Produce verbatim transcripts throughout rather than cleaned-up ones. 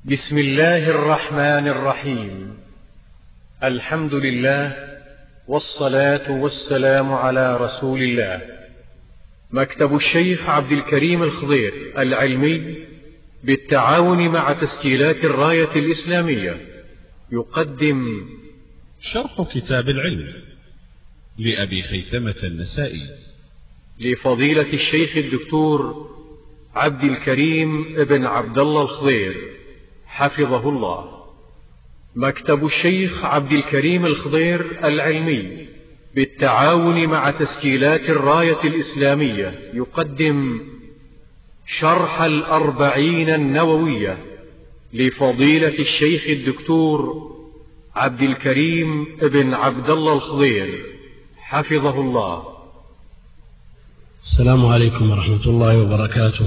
بسم الله الرحمن الرحيم. الحمد لله والصلاة والسلام على رسول الله. مكتب الشيخ عبد الكريم الخضير العلمي بالتعاون مع تسجيلات الراية الإسلامية يقدم شرح كتاب العلم لأبي خيثمة النسائي لفضيلة الشيخ الدكتور عبد الكريم ابن عبد الله الخضير حفظه الله. مكتب الشيخ عبد الكريم الخضير العلمي بالتعاون مع تسجيلات الراية الإسلامية يقدم شرح الأربعين النووية لفضيلة الشيخ الدكتور عبد الكريم ابن عبد الله الخضير حفظه الله. السلام عليكم ورحمة الله وبركاته.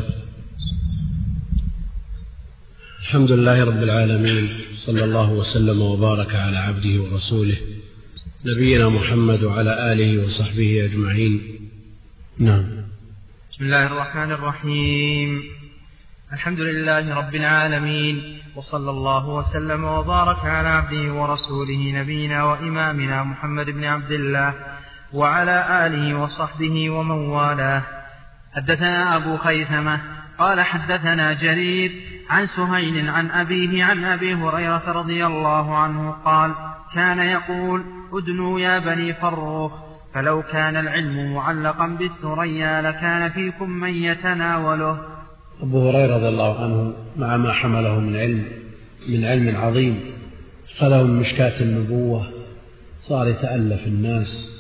الحمد لله رب العالمين، صلى الله وسلم وبارك على عبده ورسوله نبينا محمد وعلى آله وصحبه أجمعين. نعم. بسم الله الرحمن الرحيم. الحمد لله رب العالمين، وصلى الله وسلم وبارك على عبده ورسوله نبينا وإمامنا محمد بن عبد الله وعلى آله وصحبه ومن والاه. حدثنا أبو خيثمة قال حدثنا جرير عن سهيل عن أبيه عن أبي هريرة رضي الله عنه قال: كان يقول: ادنوا يا بني فروخ، فلو كان العلم معلقا بالثريا لكان فيكم من يتناوله. أبو هريرة رضي الله عنه مع ما حمله من علم من علم عظيم خله من مشكاة النبوة صار يتألف الناس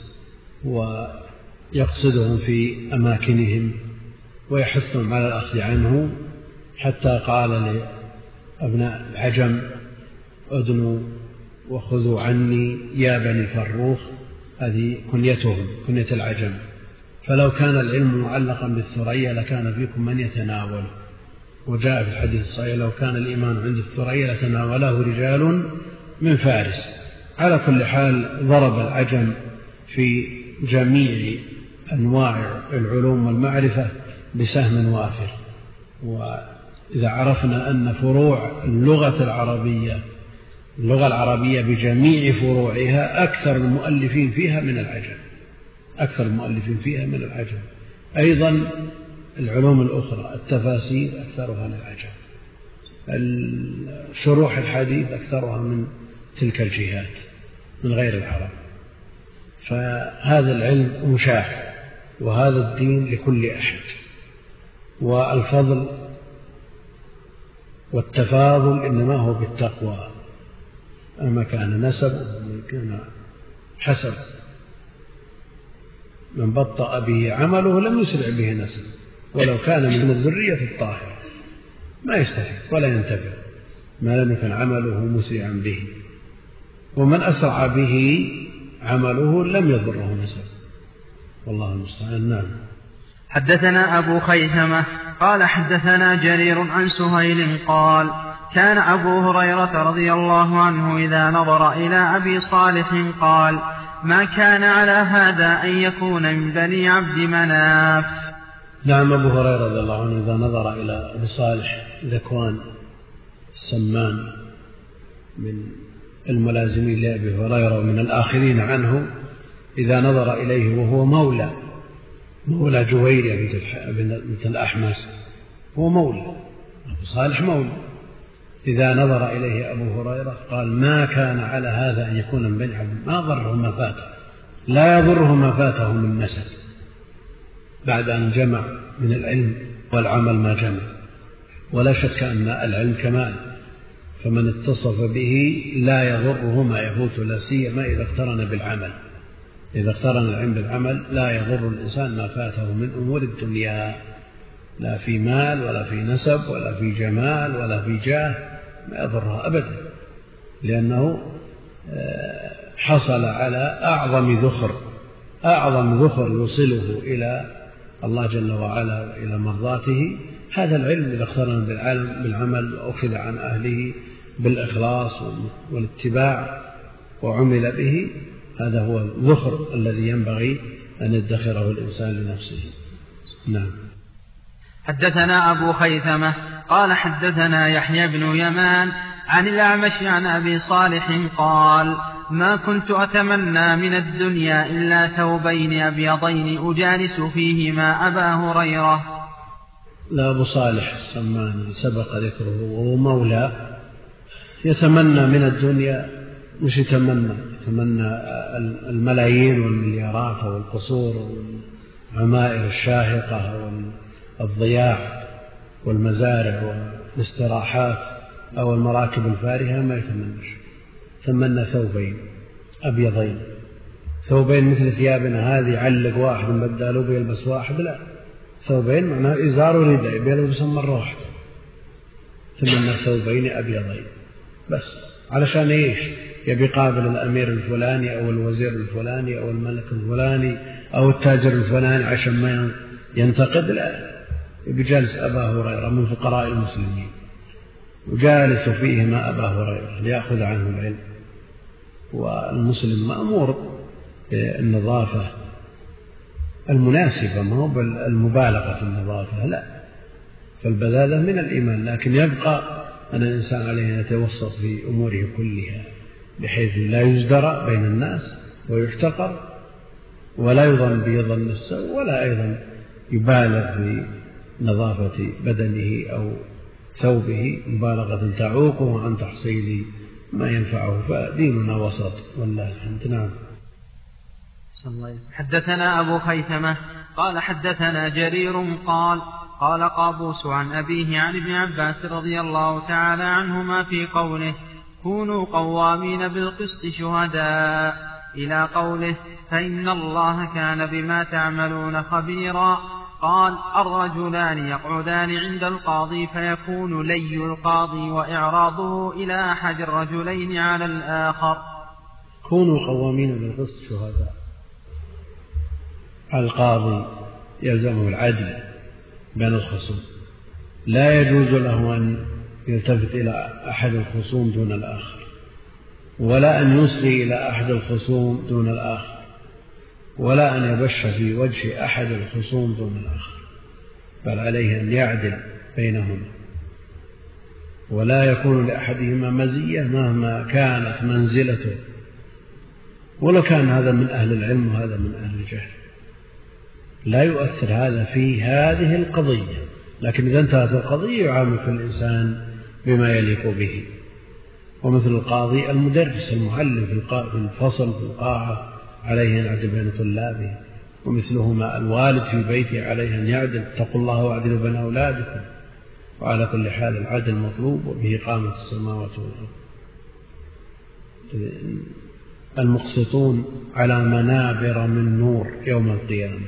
ويقصدهم في أماكنهم ويحثهم على الأخذ عنه، حتى قال لأبناء العجم: ادنوا وخذوا عني يا بني فروخ. هذه كنيتهم، كنية العجم. فلو كان العلم معلقا بالثريا لكان فيكم من يتناول. وجاء في الحديث الصحيح: لو كان الإيمان عند الثريا لتناوله رجال من فارس. على كل حال ضرب العجم في جميع أنواع العلوم والمعرفة بسهم وافر. وإذا عرفنا أن فروع اللغة العربية اللغة العربية بجميع فروعها أكثر المؤلفين فيها من العجم أكثر المؤلفين فيها من العجم أيضا العلوم الأخرى، التفاسير أكثرها للعجم، شروح الحديث أكثرها من تلك الجهات من غير العرب. فهذا العلم مشاع، وهذا الدين لكل أحد. والفضل والتفاضل إنما هو بالتقوى، أما كان نسب ومن كان حسب. من بطأ به عمله لم يسرع به نسب، ولو كان من الذرية الطاهرة ما يستفيد ولا ينتفع ما لم يكن عمله مسرعا به. ومن أسرع به عمله لم يضره نسب، والله المستعان. نعم. حدثنا أبو خيثمة قال حدثنا جرير عن سهيل قال: كان أبو هريرة رضي الله عنه إذا نظر إلى أبي صالح قال: ما كان على هذا أن يكون من بني عبد مناف. نعم. أبو هريرة رضي الله عنه إذا نظر إلى أبي صالح ذكوان السمان من الملازمين لأبي هريرة ومن الآخرين عنه، إذا نظر إليه وهو مولى مولى جويرية بنت الأحمس، هو مولى أبو صالح مولى. إذا نظر إليه أبو هريرة قال: ما كان على هذا أن يكون من بني عبد، ما ضره ما فاته، لا يضره ما فاته من نسب، بعد أن جمع من العلم والعمل ما جمع. ولا شك أن العلم كمال، فمن اتصف به لا يضره ما يفوت، لا سيما إذا اقترن بالعمل. إذا اقترن العلم بالعمل لا يضر الإنسان ما فاته من أمور الدنيا، لا في مال ولا في نسب ولا في جمال ولا في جاه، ما يضرها أبدا، لأنه حصل على أعظم ذخر أعظم ذخر يوصله إلى الله جل وعلا وإلى مرضاته. هذا العلم إذا اقترن بالعمل وأخذ عن أهله بالإخلاص والاتباع وعمل به، هذا هو الذخر الذي ينبغي أن يدخره الإنسان لنفسه. نعم. حدثنا أبو خيثمة قال حدثنا يحيى بن يمان عن الأعمش عن أبي صالح قال ما كنت أتمنى من الدنيا إلا ثوبين أبيضين أجالس فيهما أبا هريرة. لا، أبو صالح السمان سبق ذكره وهو مولى يتمنى من الدنيا، مش يتمنى يتمنى الملايين والمليارات والقصور والعمائر الشاهقة والضياع والمزارع والاستراحات أو المراكب الفارهة، ما يتمنش. تمنى ثوبين أبيضين، ثوبين مثل ثيابنا هذه علق واحد بداله بيلبس واحد، لا، ثوبين معناه إزار ورداء بيلبس مرة واحدة. تمنى ثوبين أبيضين بس علشان إيش؟ يبي قابل الأمير الفلاني أو الوزير الفلاني أو الملك الفلاني أو التاجر الفلاني عشان ما ينتقد، لا، يبي جالس أبا هريرة من فقراء المسلمين وجالس فيهما أبا هريرة ليأخذ عنه العلم. والمسلم مأمور بالنظافة المناسبة، ما هو بالمبالغة في النظافة، لا، فالبذاذة من الإيمان، لكن يبقى أن الإنسان عليه أن يتوسط في أموره كلها بحيث لا يزدر بين الناس ويحتقر ولا يظن بظن السوء، ولا أيضا يبالغ في نظافة بدنه أو ثوبه مبالغة تعوقه عن تحصيل ما ينفعه. فديننا وسط والله الحمد. نعم. حدثنا أبو خيثمة قال حدثنا جرير قال قال قابوس عن أبيه عن ابن عباس رضي الله تعالى عنهما في قوله كونوا قوامين بالقسط شهداء إلى قوله فإن الله كان بما تعملون خبيرا. قال الرجلان يقعدان عند القاضي فيكون لي القاضي وإعراضه إلى أحد الرجلين على الآخر. كونوا قوامين بالقسط شهداء، القاضي يلزمه العدل بين الخصوم، لا يجوز له أن يلتفت إلى أحد الخصوم دون الآخر، ولا أن يصغي إلى أحد الخصوم دون الآخر، ولا أن يبش في وجه أحد الخصوم دون الآخر، بل عليه أن يعدل بينهما، ولا يكون لأحدهما مزية مهما كانت منزلته، ولو كان هذا من أهل العلم وهذا من أهل الجهل، لا يؤثر هذا في هذه القضية. لكن إذا انتهت القضية يعامل الإنسان بما يليق به. ومثل القاضي المدرس المعلم في الفصل في القاعة عليه أن يعدل بين طلابه، ومثلهما الوالد في بيته عليه أن يعدل، اتقوا الله واعدلوا بين أولادكم. وعلى كل حال العدل مطلوب، وبه قامت السماوات والأرض. المقسطون على منابر من نور يوم القيامة،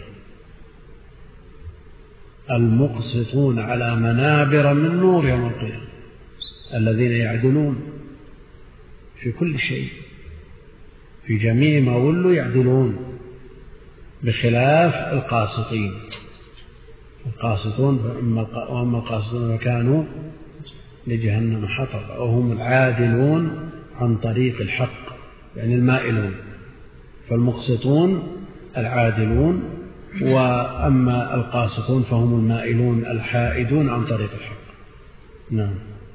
المقسطون على منابر من نور يوم القيامة، الذين يعدلون في كل شيء، في جميع ما ولوا يعدلون، بخلاف القاسطين. القاسطون وأما القاسطون فكانوا لجهنم حطبا، وهم العادلون عن طريق الحق، يعني المائلون. فالمقسطون العادلون، وأما القاسطون فهم المائلون الحائدون عن طريق الحق. نعم.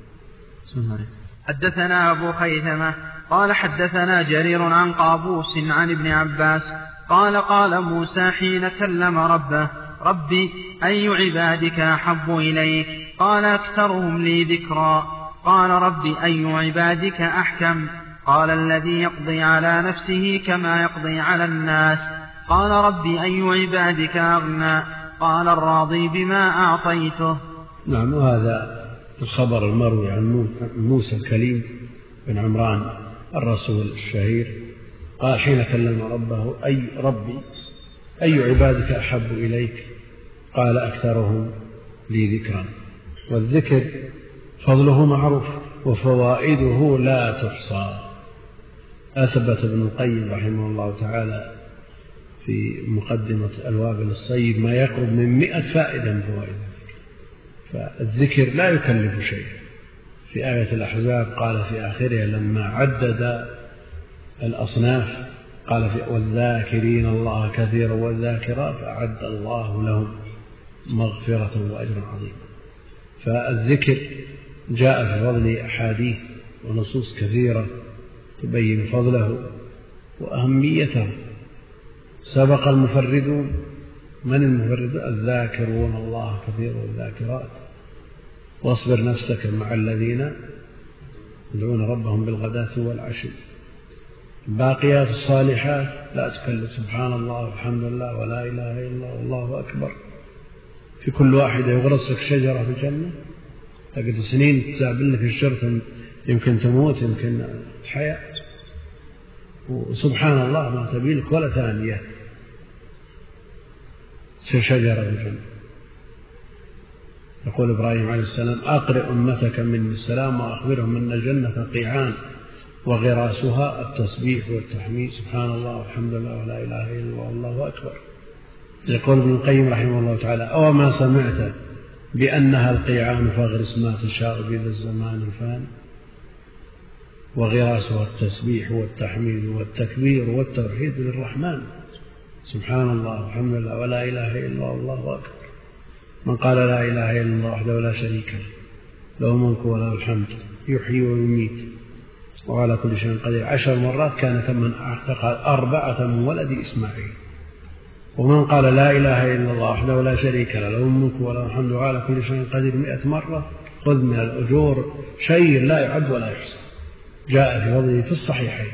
حدثنا أبو خيثمة قال حدثنا جرير عن قابوس عن ابن عباس قال قال موسى حين كلم ربه ربي أي عبادك أحب إليك؟ قال أكثرهم لي ذكرا. قال ربي أي عبادك أحكم؟ قال الذي يقضي على نفسه كما يقضي على الناس. قال ربي أي عبادك أغنى؟ قال الراضي بما أعطيته. نعم. وهذا الخبر المروي عن موسى الكليم بن عمران الرسول الشهير قال حين كلم ربه أي ربي أي عبادك أحب إليك؟ قال أكثرهم لي ذكرا. والذكر فضله معروف وفوائده لا تحصى. أثبت ابن القيم رحمه الله تعالى في مقدمة الوابل الصيب ما يقرب من مئة فائدة من فوائد الذكر. فالذكر لا يكلف شيء. في آية الأحزاب قال في آخرها لما عدد الأصناف قال في والذاكرين الله كثيرا والذاكرات أعد الله لهم مغفرة وأجرا عظيما. فالذكر جاء في فضل أحاديث ونصوص كثيرة تبين فضله وأهميته. سبق المفردون. من المفردون؟ الذاكرون الله كثير والذاكرات. واصبر نفسك مع الذين يدعون ربهم بالغداة والعشي. الباقيات الصالحات لا تكلف سبحان الله والحمد لله ولا إله إلا الله والله أكبر. في كل واحدة يغرس لك شجرة في الجنة، تقعد سنين تزابل لك الشرط، يمكن تموت يمكن تحيا، وسبحان الله ما تبي لك ولا ثانية تصير شجرة في الجنة. يقول إبراهيم عليه السلام: أقرئ أمتك مني السلام وأخبرهم أن الجنة قيعان وغراسها التسبيح والتحميد سبحان الله والحمد لله ولا إله إلا الله والله أكبر. يقول ابن القيم رحمه الله تعالى: أو ما سمعت بأنها القيعان فاغرس ما تشاء بذا الزمان الفاني وغراسها التسبيح والتحميد والتكبير والتوحيد للرحمن سبحان الله والحمد لله ولا إله إلا الله والله أكبر. من قال لا إله إلا الله وحده لا شريك له له الملك وله الحمد يحيي ويميت وعلى كل شيء قدير عشر مرات كان كمن أعتق أربعة من ولد إسماعيل. ومن قال لا إله إلا الله وحده لا شريك له له الملك وله الحمد وعلى كل شيء قدير مئة مرة خذ من الأجور شيء لا يعد ولا يحصى. جاء في فضله في الصحيحين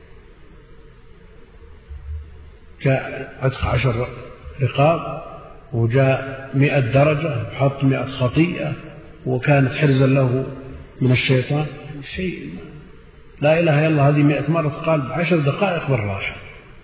جاء عتق عشر رقاب، وجاء مئة درجة، حط مئة خطيئة، وكانت حرزا له من الشيطان. شيء لا إله إلا الله هذه مئة مرة قال بعشر دقائق بالراحة.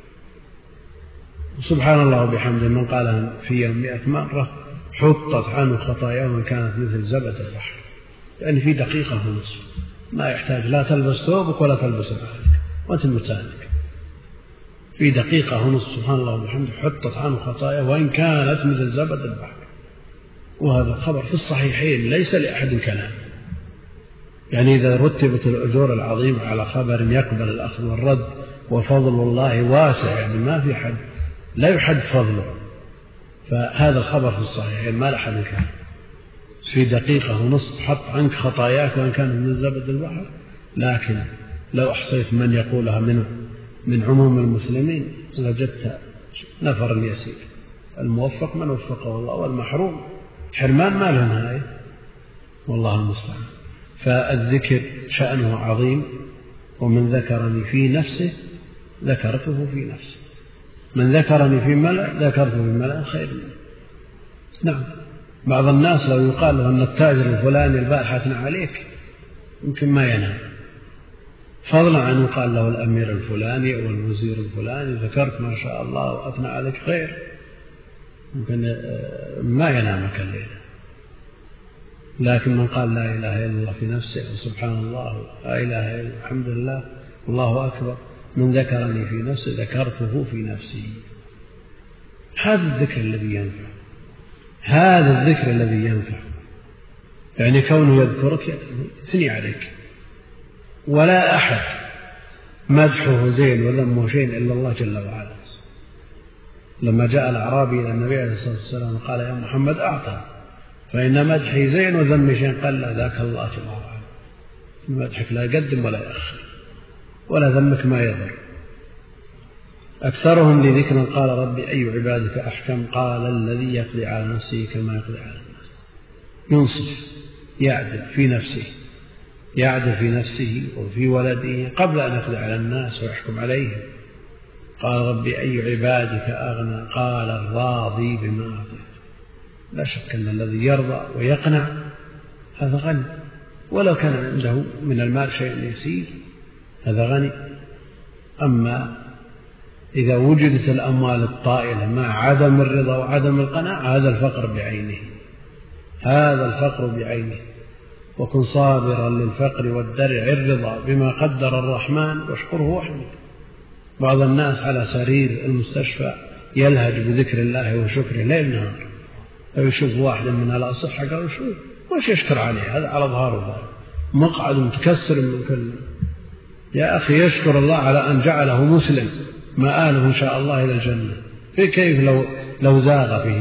سبحان الله وبحمده من قالها في يوم مئة مرة حطت عنه خطاياه وإن كانت مثل زبد البحر، لأن في دقيقة ونصف ما يحتاج لا تلبس ثوبك ولا تلبس نعلك وأنت متانك، في دقيقة ونصف سبحان الله وبحمده حطت عنه خطاياه وإن كانت مثل زبد البحر. وهذا الخبر في الصحيحين ليس لأحد كلام. يعني إذا رتبت الأجور العظيمة على خبر يقبل الأخذ والرد وفضل الله واسع، يعني ما في حد لا يحد فضله، فهذا الخبر في الصحيحين ما لأحد كلام. في دقيقة ونصف حط عنك خطاياك وإن كانت من زبد البحر. لكن لو أحصيت من يقولها منه من عموم المسلمين لوجدت نفر يسير. الموفق من وفقه الله، والمحروم حرمان ما له نهاية، والله المستعان. فالذكر شأنه عظيم، ومن ذكرني في نفسه ذكرته في نفسه، من ذكرني في ملأ ذكرته في ملأ خير منه. نعم، بعض الناس لو يقال له أن التاجر الفلاني البارحة أثنى عليك يمكن ما ينام، فضلا عن يقال له الأمير الفلاني أو الوزير الفلاني ذكرت ما شاء الله وأثنى عليك خير، يمكن ما ينامك الليلة. لكن من قال لا إله إلا الله في نفسه وسبحان الله لا إله إلا الله الحمد لله والله أكبر من ذكرني في نفسه ذكرته في نفسي. هذا الذكر الذي ينفع، هذا الذكر الذي ينفع. يعني كونه يذكرك يثني عليك، ولا أحد مدحه زين وذمه شيء إلا الله جل وعلا. لما جاء الأعرابي إلى النبي عليه الصلاة والسلام قال يا محمد أعطى، فإن مدحي زين وذمي شيء قال لا ذاك الله جل وعلا. مدحك لا يقدم ولا يأخر، ولا ذمك ما يضر. أكثرهم لذكر قال ربي أي عبادك أحكم، قال الذي يقضي على نفسه كما يقضي على الناس. ينصف، يعدل في نفسه، يعدل في نفسه وفي ولده قبل أن يقضي على الناس ويحكم عليهم. قال ربي أي عبادك أغنى، قال الراضي بما أعطيت. لا شك أن الذي يرضى ويقنع هذا غني، ولو كان عنده من المال شيء يسير هذا غني. أما إذا وجدت الأموال الطائلة مع عدم الرضا وعدم القناعة هذا الفقر بعينه، هذا الفقر بعينه. وكن صابرا للفقر والدرع الرضا بما قدر الرحمن واشكره واحمد. بعض الناس على سرير المستشفى يلهج بذكر الله وشكره ليل نهار، لو يشوف واحدا من الأصحة قال شو وش يشكر عليه، هذا على ظهره مقعد متكسر من كل. يا أخي يشكر الله على أن جعله مسلم مآله إن شاء الله إلى الجنة. في كيف لو لو زاغ فيه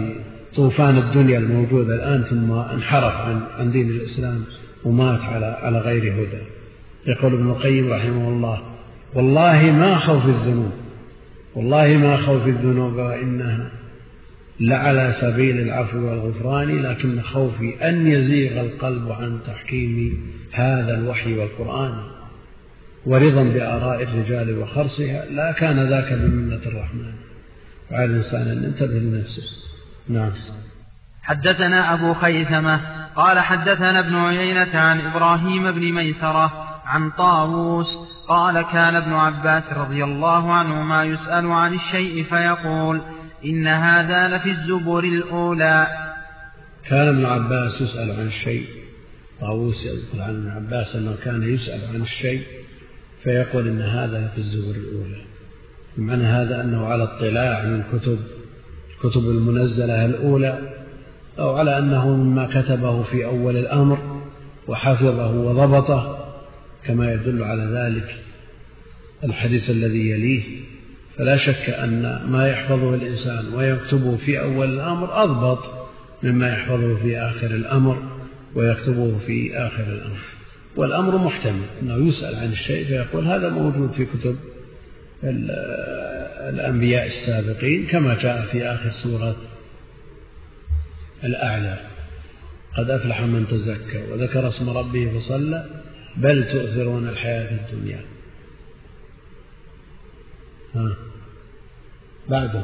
طوفان الدنيا الموجودة الآن ثم انحرف عن عن دين الإسلام ومات على على غير هدى. يقول ابن القيم رحمه الله: والله ما خوف الذنوب والله ما خوف الذنوب وإنها لعلى سبيل العفو والغفران، لكن خوفي أن يزيغ القلب عن تحكيم هذا الوحي والقرآن، ورضا بآراء الرجال وخرصها، لا كان ذاك بمنة الرحمن. وعلى الإنسان أن ينتبه لنفسه. نعم. حدثنا أبو خيثمة قال حدثنا ابن عيينة عن إبراهيم بن ميسرة عن طاووس قال كان ابن عباس رضي الله عنهما يسأل عن الشيء فيقول: إن هذا لفي الزبر الأولى. كان ابن عباس يسأل عن الشيء. طاووس يذكر عن ابن عباس أنه كان يسأل عن الشيء فيقول: إن هذا لفي الزبر الأولى. بمعنى هذا أنه على اطلاع من كتب الكتب المنزلة الأولى، أو على أنه مما كتبه في أول الأمر وحفظه وضبطه، كما يدل على ذلك الحديث الذي يليه. فلا شك أن ما يحفظه الإنسان ويكتبه في أول الأمر أضبط مما يحفظه في آخر الأمر ويكتبه في آخر الأمر. والأمر محتمل أنه يسأل عن الشيء فيقول: هذا موجود في كتب الأنبياء السابقين، كما جاء في آخر سورة الأعلى: قد أفلح من تزكى وذكر اسم ربه فصلى بل تؤثرون الحياة الدنيا. ها بعده: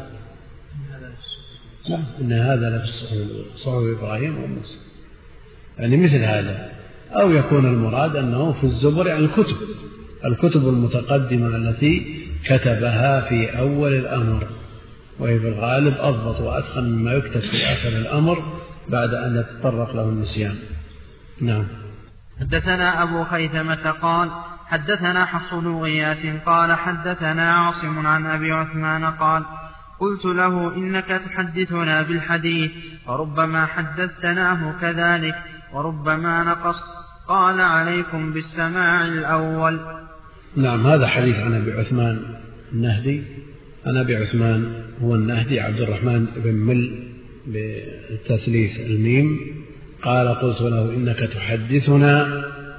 إن هذا لفي الصحف الأولى صحف إبراهيم وموسى. يعني مثل هذا. أو يكون المراد أنه في الزبر يعني الكتب الكتب المتقدمة التي كتبها في أول الأمر، وهي في الغالب أضبط وأتقن مما يكتب في آخر الأمر بعد أن يتطرق له النسيان. نعم. حدثنا أبو خيثمة قال حدثنا حفص بن غياث قال حدثنا عاصم عن أبي عثمان قال: قلت له: إنك تحدثنا بالحديث وربما حدثتناه كذلك وربما نقصت. قال: عليكم بالسماع الأول. نعم. هذا حديث عن أبي عثمان النهدي. عن أبي عثمان هو النهدي عبد الرحمن بن مل بتثليث الميم. قال: قلت له: إنك تحدثنا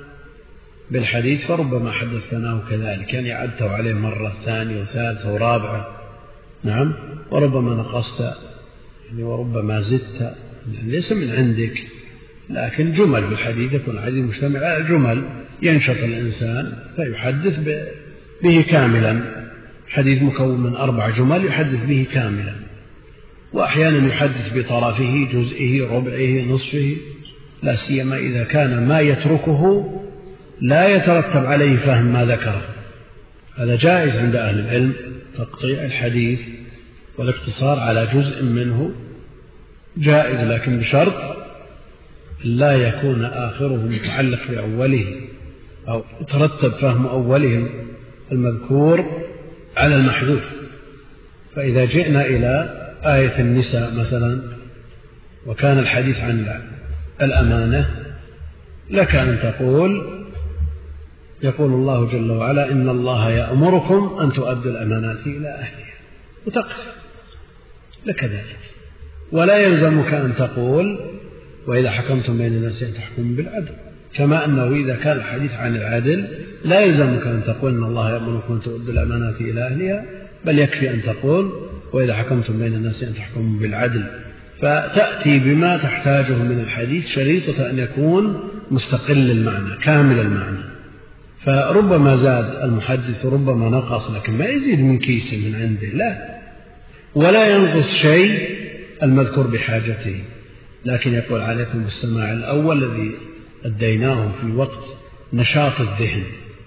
بالحديث فربما حدثناه كذلك، يعني عدته عليه مرة ثانية وثالثة ورابعة. نعم. وربما نقصت يعني وربما زدت، يعني ليس من عندك، لكن جمل بالحديث يكون الحديث مجتمع على جمل ينشط الإنسان فيحدث به كاملا. حديث مكون من أربع جمل يحدث به كاملا، وأحيانا يحدث بطرفه، جزئه، ربعه، نصفه، لا سيما إذا كان ما يتركه لا يترتب عليه فهم ما ذكره. هذا جائز عند أهل العلم، تقطيع الحديث والاقتصار على جزء منه جائز، لكن بشرط لا يكون آخره متعلق بأوله أو يترتب فهم أوله المذكور على المحذوف. فإذا جئنا إلى آية النساء مثلا وكان الحديث عن الأمانة، لك أن تقول: يقول الله جل وعلا: إن الله يأمركم أن تؤدوا الأمانات إلى أهلها، وتقف لك ذلك. ولا يلزمك أن تقول: وإذا حكمتم بين الناس أن تحكموا بالعدل. كما أنه إذا كان الحديث عن العدل لا يلزمك أن تقول: إن الله يأمركم أن تؤدوا الأمانات إلى أهلها، بل يكفي أن تقول: وإذا حكمتم بين الناس أن تحكموا بالعدل. فتأتي بما تحتاجه من الحديث، شريطة أن يكون مستقل المعنى كامل المعنى. فربما زاد المحدث وربما نقص، لكن ما يزيد من كيسه من عنده، لا، ولا ينقص شيء المذكور بحاجته، لكن يقول: عليكم بالسماع الأول الذي أديناه في وقت نشاط الذهن.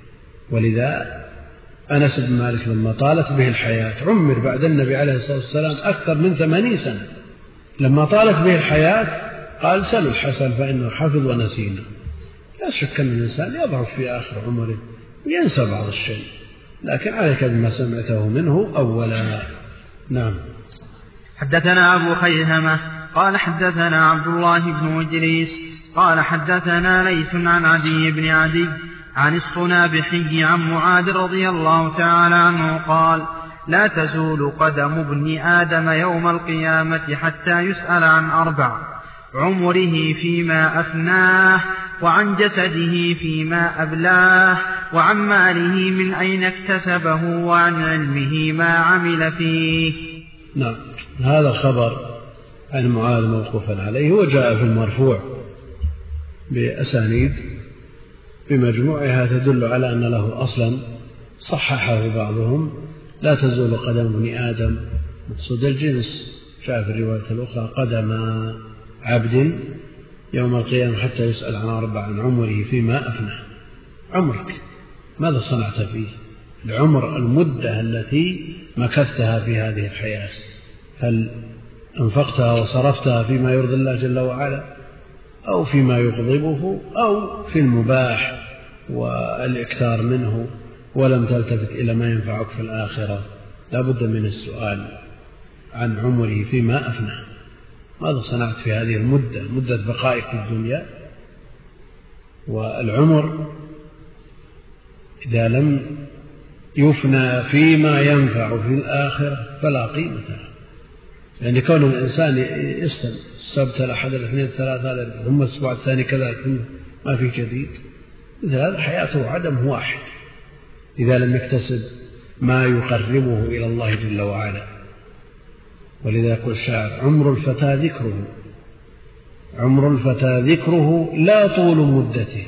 ولذا أنس بن مالك لما طالت به الحياة عمر بعد النبي عليه الصلاة والسلام أكثر من ثمانين سنة، لما طالت به الحياة قال: سلوا الحسن فإنه حفظ ونسينا. لا شك أن الإنسان يضعف في آخر عمره وينسى بعض الشيء، لكن عليك بما سمعته منه أولا. نعم. حدثنا أبو خيثمة قال حدثنا عبد الله بن إدريس قال حدثنا ليث عن عدي بن عدي عن الصنابحي عن معاذ رضي الله تعالى عنه قال: لا تزول قدم ابن آدم يوم القيامة حتى يسأل عن أربع: عمره فيما أفناه، وعن جسده فيما أبلاه، وعن ماله من أين اكتسبه، وعن علمه ما عمل فيه. نعم، هذا الخبر عن معاذ موقوفا عليه وجاء في المرفوع بأسانيد بمجموعها تدل على أن له أصلا صححه بعضهم: لا تزول قدم ابن آدم، مقصود الجنس. جاء في الرواية الأخرى: قدم عبد يوم القيامة حتى يسأل عن أربع: عن عمره فيما أفناه. عمرك ماذا صنعت فيه؟ العمر المدة التي مكثتها في هذه الحياة، هل أنفقتها وصرفتها فيما يرضي الله جل وعلا، أو فيما يغضبه، أو في المباح والإكثار منه، ولم تلتفت إلى ما ينفعك في الآخرة؟ لا بد من السؤال عن عمره فيما أفناه. ماذا صنعت في هذه المدة، مدة بقائك في الدنيا؟ والعمر إذا لم يفنى فيما ينفع في الآخرة فلا قيمة له. يعني كون الإنسان يستمع السبت الأحد الاثنين الثلاثة ثم الأسبوع الثاني كذلك ما في جديد، مثل هذا حياته عدم واحد إذا لم يكتسب ما يقربه إلى الله جل وعلا. ولذا يقول الشاعر: عمر الفتى ذكره، عمر الفتى ذكره لا طول مدته،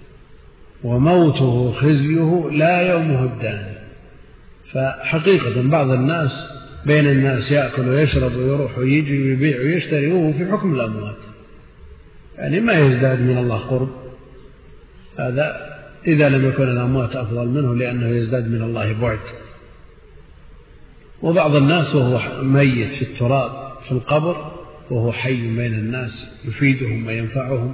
وموته خزيه لا يومه الداني. فحقيقة بعض الناس بين الناس يأكل ويشرب ويروح ويجي ويبيع ويشتري وهو في حكم الأموات، يعني ما يزداد من الله قرب. هذا إذا لم يكن الأموات أفضل منه لأنه يزداد من الله بعد. وبعض الناس وهو ميت في التراب في القبر وهو حي بين الناس يفيدهم وينفعهم.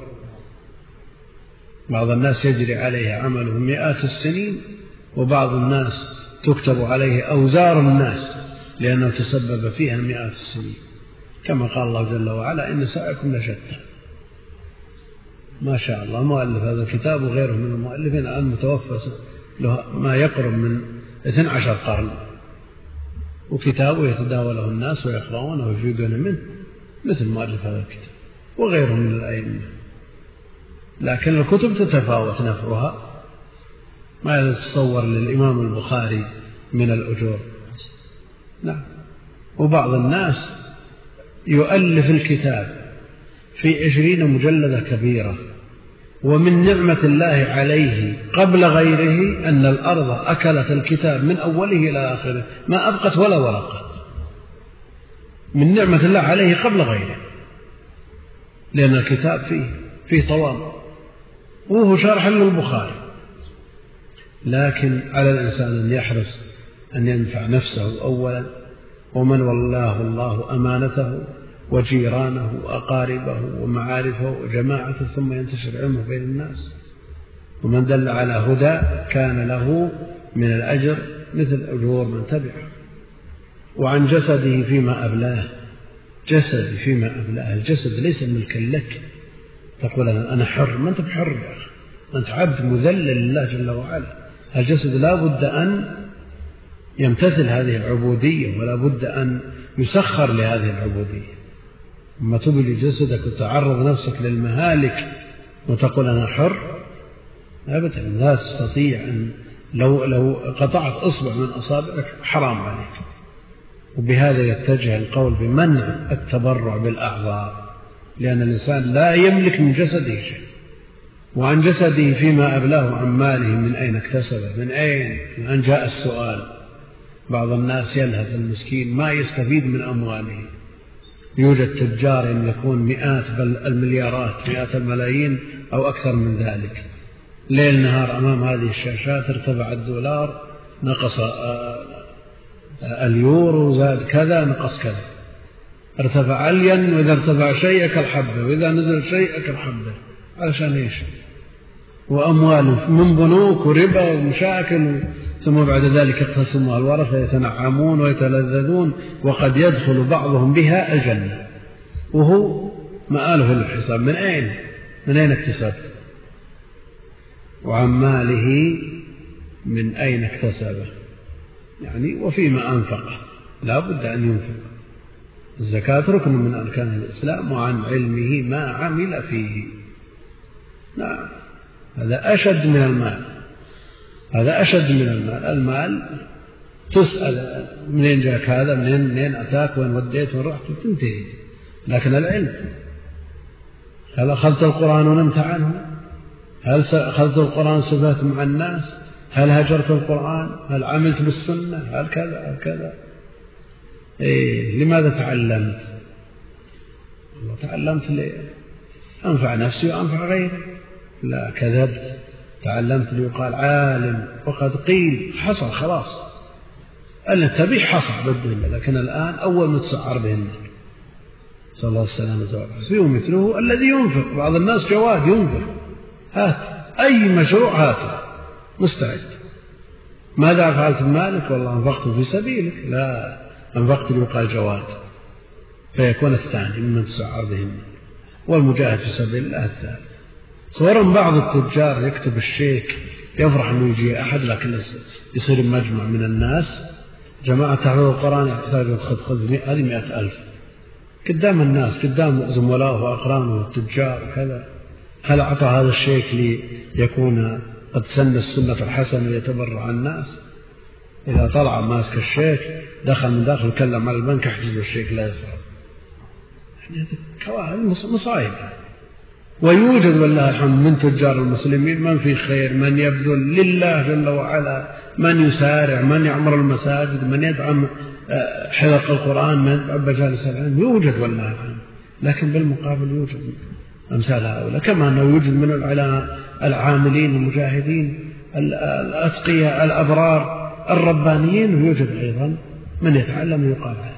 بعض الناس يجري عليه عمله مئات السنين، وبعض الناس تكتب عليه أوزار الناس لأنه تسبب فيها مئات السنين، كما قال الله جل وعلا: إن سعيكم لشتى. ما شاء الله، مؤلف هذا الكتاب وغيره من المؤلفين الآن متوفى له ما يقرب من اثني عشر قرن، وكتابه يتداوله الناس ويقرؤونه ويفيدون منه، مثل مؤلف هذا الكتاب وغيره من الأئمة. لكن الكتب تتفاوت نفرها، ما يتصور للإمام البخاري من الأجور. نعم. وبعض الناس يؤلف الكتاب في عشرين مجلدة كبيرة، ومن نعمة الله عليه قبل غيره أن الأرض أكلت الكتاب من أوله إلى آخره ما أبقت ولا ورقة، من نعمة الله عليه قبل غيره، لأن الكتاب فيه فيه طوام وهو شرح للبخاري. لكن على الإنسان أن يحرص أن ينفع نفسه أولا، ومن والله الله أمانته وجيرانه وأقاربه ومعارفه وجماعته، ثم ينتشر علمه بين الناس. ومن دل على هدى كان له من الأجر مثل أجور من تبعه. وعن جسده فيما أبلاه، جسدي فيما أبلاه، الجسد ليس ملكا لك تقول أنا حر، ما أنت بحر يا أخي، أنت عبد مذلل لله جل وعلا. الجسد لا بد أن يمتثل هذه العبودية، ولا بد أن يسخر لهذه العبودية. أما تبلي جسدك وتعرض نفسك للمهالك وتقول أنا حر، أبدا لا تستطيع أن لو, لو قطعت أصبع من أصابعك حرام عليك. وبهذا يتجه القول بمنع التبرع بالأعضاء، لأن الإنسان لا يملك من جسده شيء. وعن جسده فيما أبلاه، عن ماله من أين اكتسبه، من أين من أن جاء السؤال. بعض الناس يلهث المسكين ما يستفيد من أمواله. يوجد تجار يملكون مئات بل المليارات، مئات الملايين أو أكثر من ذلك، ليل نهار أمام هذه الشاشات. ارتفع الدولار نقص اليورو، زاد كذا نقص كذا، ارتفع الين، وإذا ارتفع شيء كالحبة، وإذا نزل شيء كالحبة. علشان إيش؟ وأموال من بنوك وربا ومشاكل، ثم بعد ذلك يقتسمها الورثة يتنعمون ويتلذذون، وقد يدخل بعضهم بها الجنة وهو مآله للحساب. من أين؟ من أين اكتسبت؟ وعن ماله من أين اكتسبه. يعني وفيما أنفقه لا بد أن ينفق. الزكاة ركن من أركان الإسلام، وعن علمه ما عمل فيه. نعم، هذا أشد من المال، هذا أشد من المال. المال تسأل منين جاك هذا، منين منين أتاك، وين وديت، وين رحت، تنتهي. لكن العلم، هل أخذت القرآن ونمت عنه؟ هل أخذت القرآن سبات مع الناس؟ هل هجرت القرآن؟ هل عملت بالسنة؟ هل كذا هل كذا؟ إيه، لماذا تعلمت؟ والله تعلمت لي أنفع نفسي وأنفع غيري. لا، كذبت. تعلمت ليقال عالم، وقد قيل حصل خلاص، أن التبيح حصل بالدنيا، لكن الآن أول ما تسعر به النار. صلى الله السلامة والعافية. ومثله الذي ينفق. بعض الناس جواد ينفق، هات أي مشروع هاته، مستعد. ماذا فعلت بمالك؟ والله أنفقت في سبيلك. لا، أنفقت ليقال جواد، فيكون الثاني ممن تسعر به النار. والمجاهد في سبيل الله الثالث. صورا بعض التجار يكتب الشيك، يفرح أنه يجي أحد، لكن يصير مجمع من الناس، جماعة تحفظ القرآن يحتاجون خذ خذ هذه مئة ألف قدام الناس، قدام زملائه وأقرانه التجار كذا. هل أعطى هذا الشيك ليكون قد سن السنة الحسنة ويتبرع الناس؟ إذا طلع ماسك الشيك دخل من داخل كلم على البنك احجز الشيك لا يصعب. يعني كواهل مصايب. ويوجد والله الحمد من تجار المسلمين من في خير، من يبذل لله جل وعلا، من يسارع، من يعمر المساجد، من يدعم حلق القرآن، من يدعم مجالس العلم. يوجد والله الحمد، لكن بالمقابل يوجد أمثال هؤلاء، كما أنه يوجد من العاملين المجاهدين الأتقياء الأبرار الربانيين، ويوجد أيضا من يتعلم يقال عنه.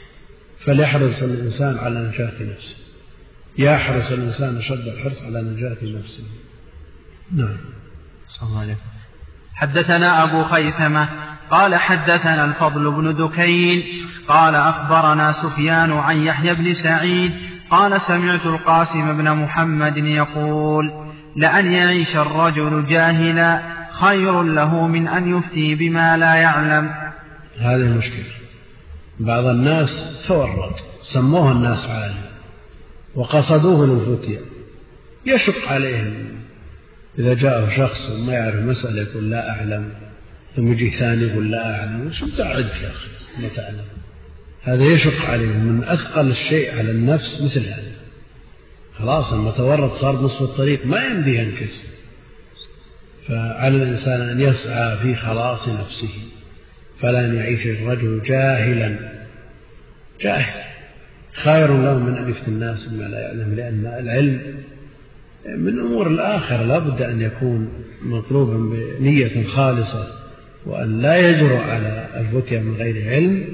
فليحرص الإنسان على نجاة نفسه، يحرص الإنسان أشد الحرص على نجاة نفسه. نعم. صلى الله عليه وسلم. حدثنا أبو خيثمة قال حدثنا الفضل بن دكين قال أخبرنا سفيان عن يحيى بن سعيد قال سمعت القاسم بن محمد يقول: لأن يعيش الرجل جاهلا خير له من أن يفتي بما لا يعلم. هذه المشكلة. بعض الناس تورط، سموه الناس عالم وقصدوه للفتية، يشق عليهم إذا جاءه شخص ما يعرف مسألة يقول لا أعلم، ثم يجي ثاني يقول لا أعلم. شو تعرف يا أخي ما تعلم؟ هذا يشق عليهم. من أثقل الشيء على النفس مثل هذا. خلاص المتورط صار نصف الطريق، ما يمدي ينكس. فعلى الإنسان أن يسعى في خلاص نفسه، فلا أن يعيش الرجل جاهلا. جاهل خير له من أن يفتي الناس بما لا يعلم، لأن العلم من أمور الآخرة لا بد أن يكون مطلوبا بنية خالصة، وأن لا يجرؤ على الفتية من غير علم.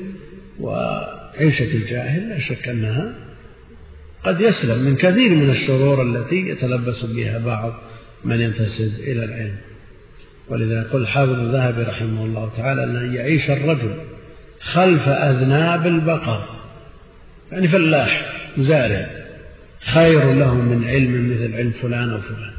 وعيشة الجاهل لا شك أنها قد يسلم من كثير من الشرور التي يتلبس بها بعض من ينتسب إلى العلم. ولذا يقول حافظ الذهبي رحمه الله تعالى أن يعيش الرجل خلف أذناب البقر، يعني فلاح مزارع، خير له من علم مثل علم فلان وفلان.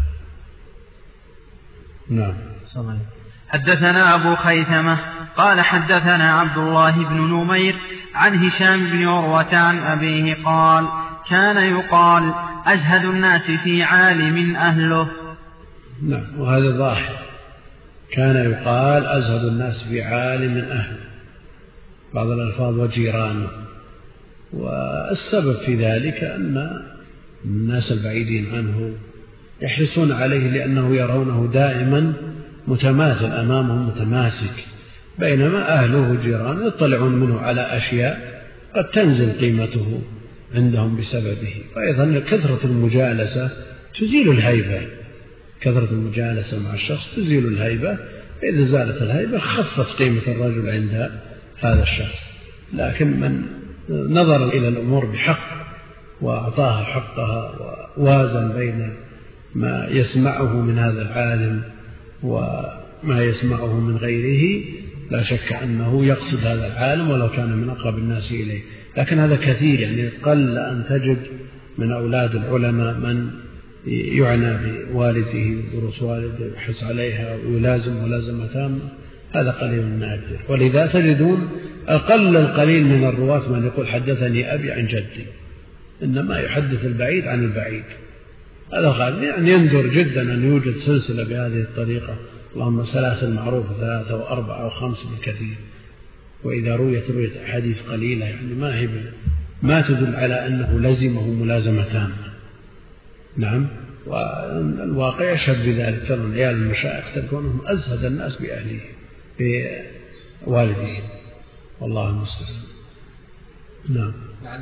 نعم. حدثنا أبو خيثمة قال حدثنا عبد الله بن نمير عن هشام بن عروة عن أبيه قال: كان يقال أزهد الناس في عالم أهله. نعم، وهذا ظاهر. كان يقال أزهد الناس في عالم أهله، بعض الألفاظ وجيرانه. والسبب في ذلك أن الناس البعيدين عنه يحرصون عليه، لأنه يرونه دائما متماثل أمامهم، متماسك، بينما أهله جيران يطلعون منه على أشياء قد تنزل قيمته عندهم بسببه. وأيضا كثرة المجالسة تزيل الهيبة، كثرة المجالسة مع الشخص تزيل الهيبة، فإذا زالت الهيبة خفت قيمة الرجل عند هذا الشخص. لكن من نظر إلى الأمور بحق وأعطاها حقها ووازن بين ما يسمعه من هذا العالم وما يسمعه من غيره، لا شك أنه يقصد هذا العالم ولو كان من أقرب الناس إليه. لكن هذا كثير، يعني قل أن تجد من أولاد العلماء من يعنى بوالده ودروس والده ويحرص عليها ويلازم ملازمة تامة. هذا قليل نادر. ولذا تجدون أقل القليل من الرواة من يقول حدثني أبي عن جدي، إنما يحدث البعيد عن البعيد. هذا غالب، يعني يندر جدا أن يوجد سلسلة بهذه الطريقة، اللهم سلاسل معروفة ثلاثة وأربعة وخمسة بالكثير، وإذا رويت رويت أحاديث قليلة يعني ما هي ما تدل على أنه لزمه ملازمة تامة. نعم، والواقع يشهد بذلك. ترى عيال المشايخ تكونهم أزهد الناس بأهليه بوالديهم، والله المستعان. نعم.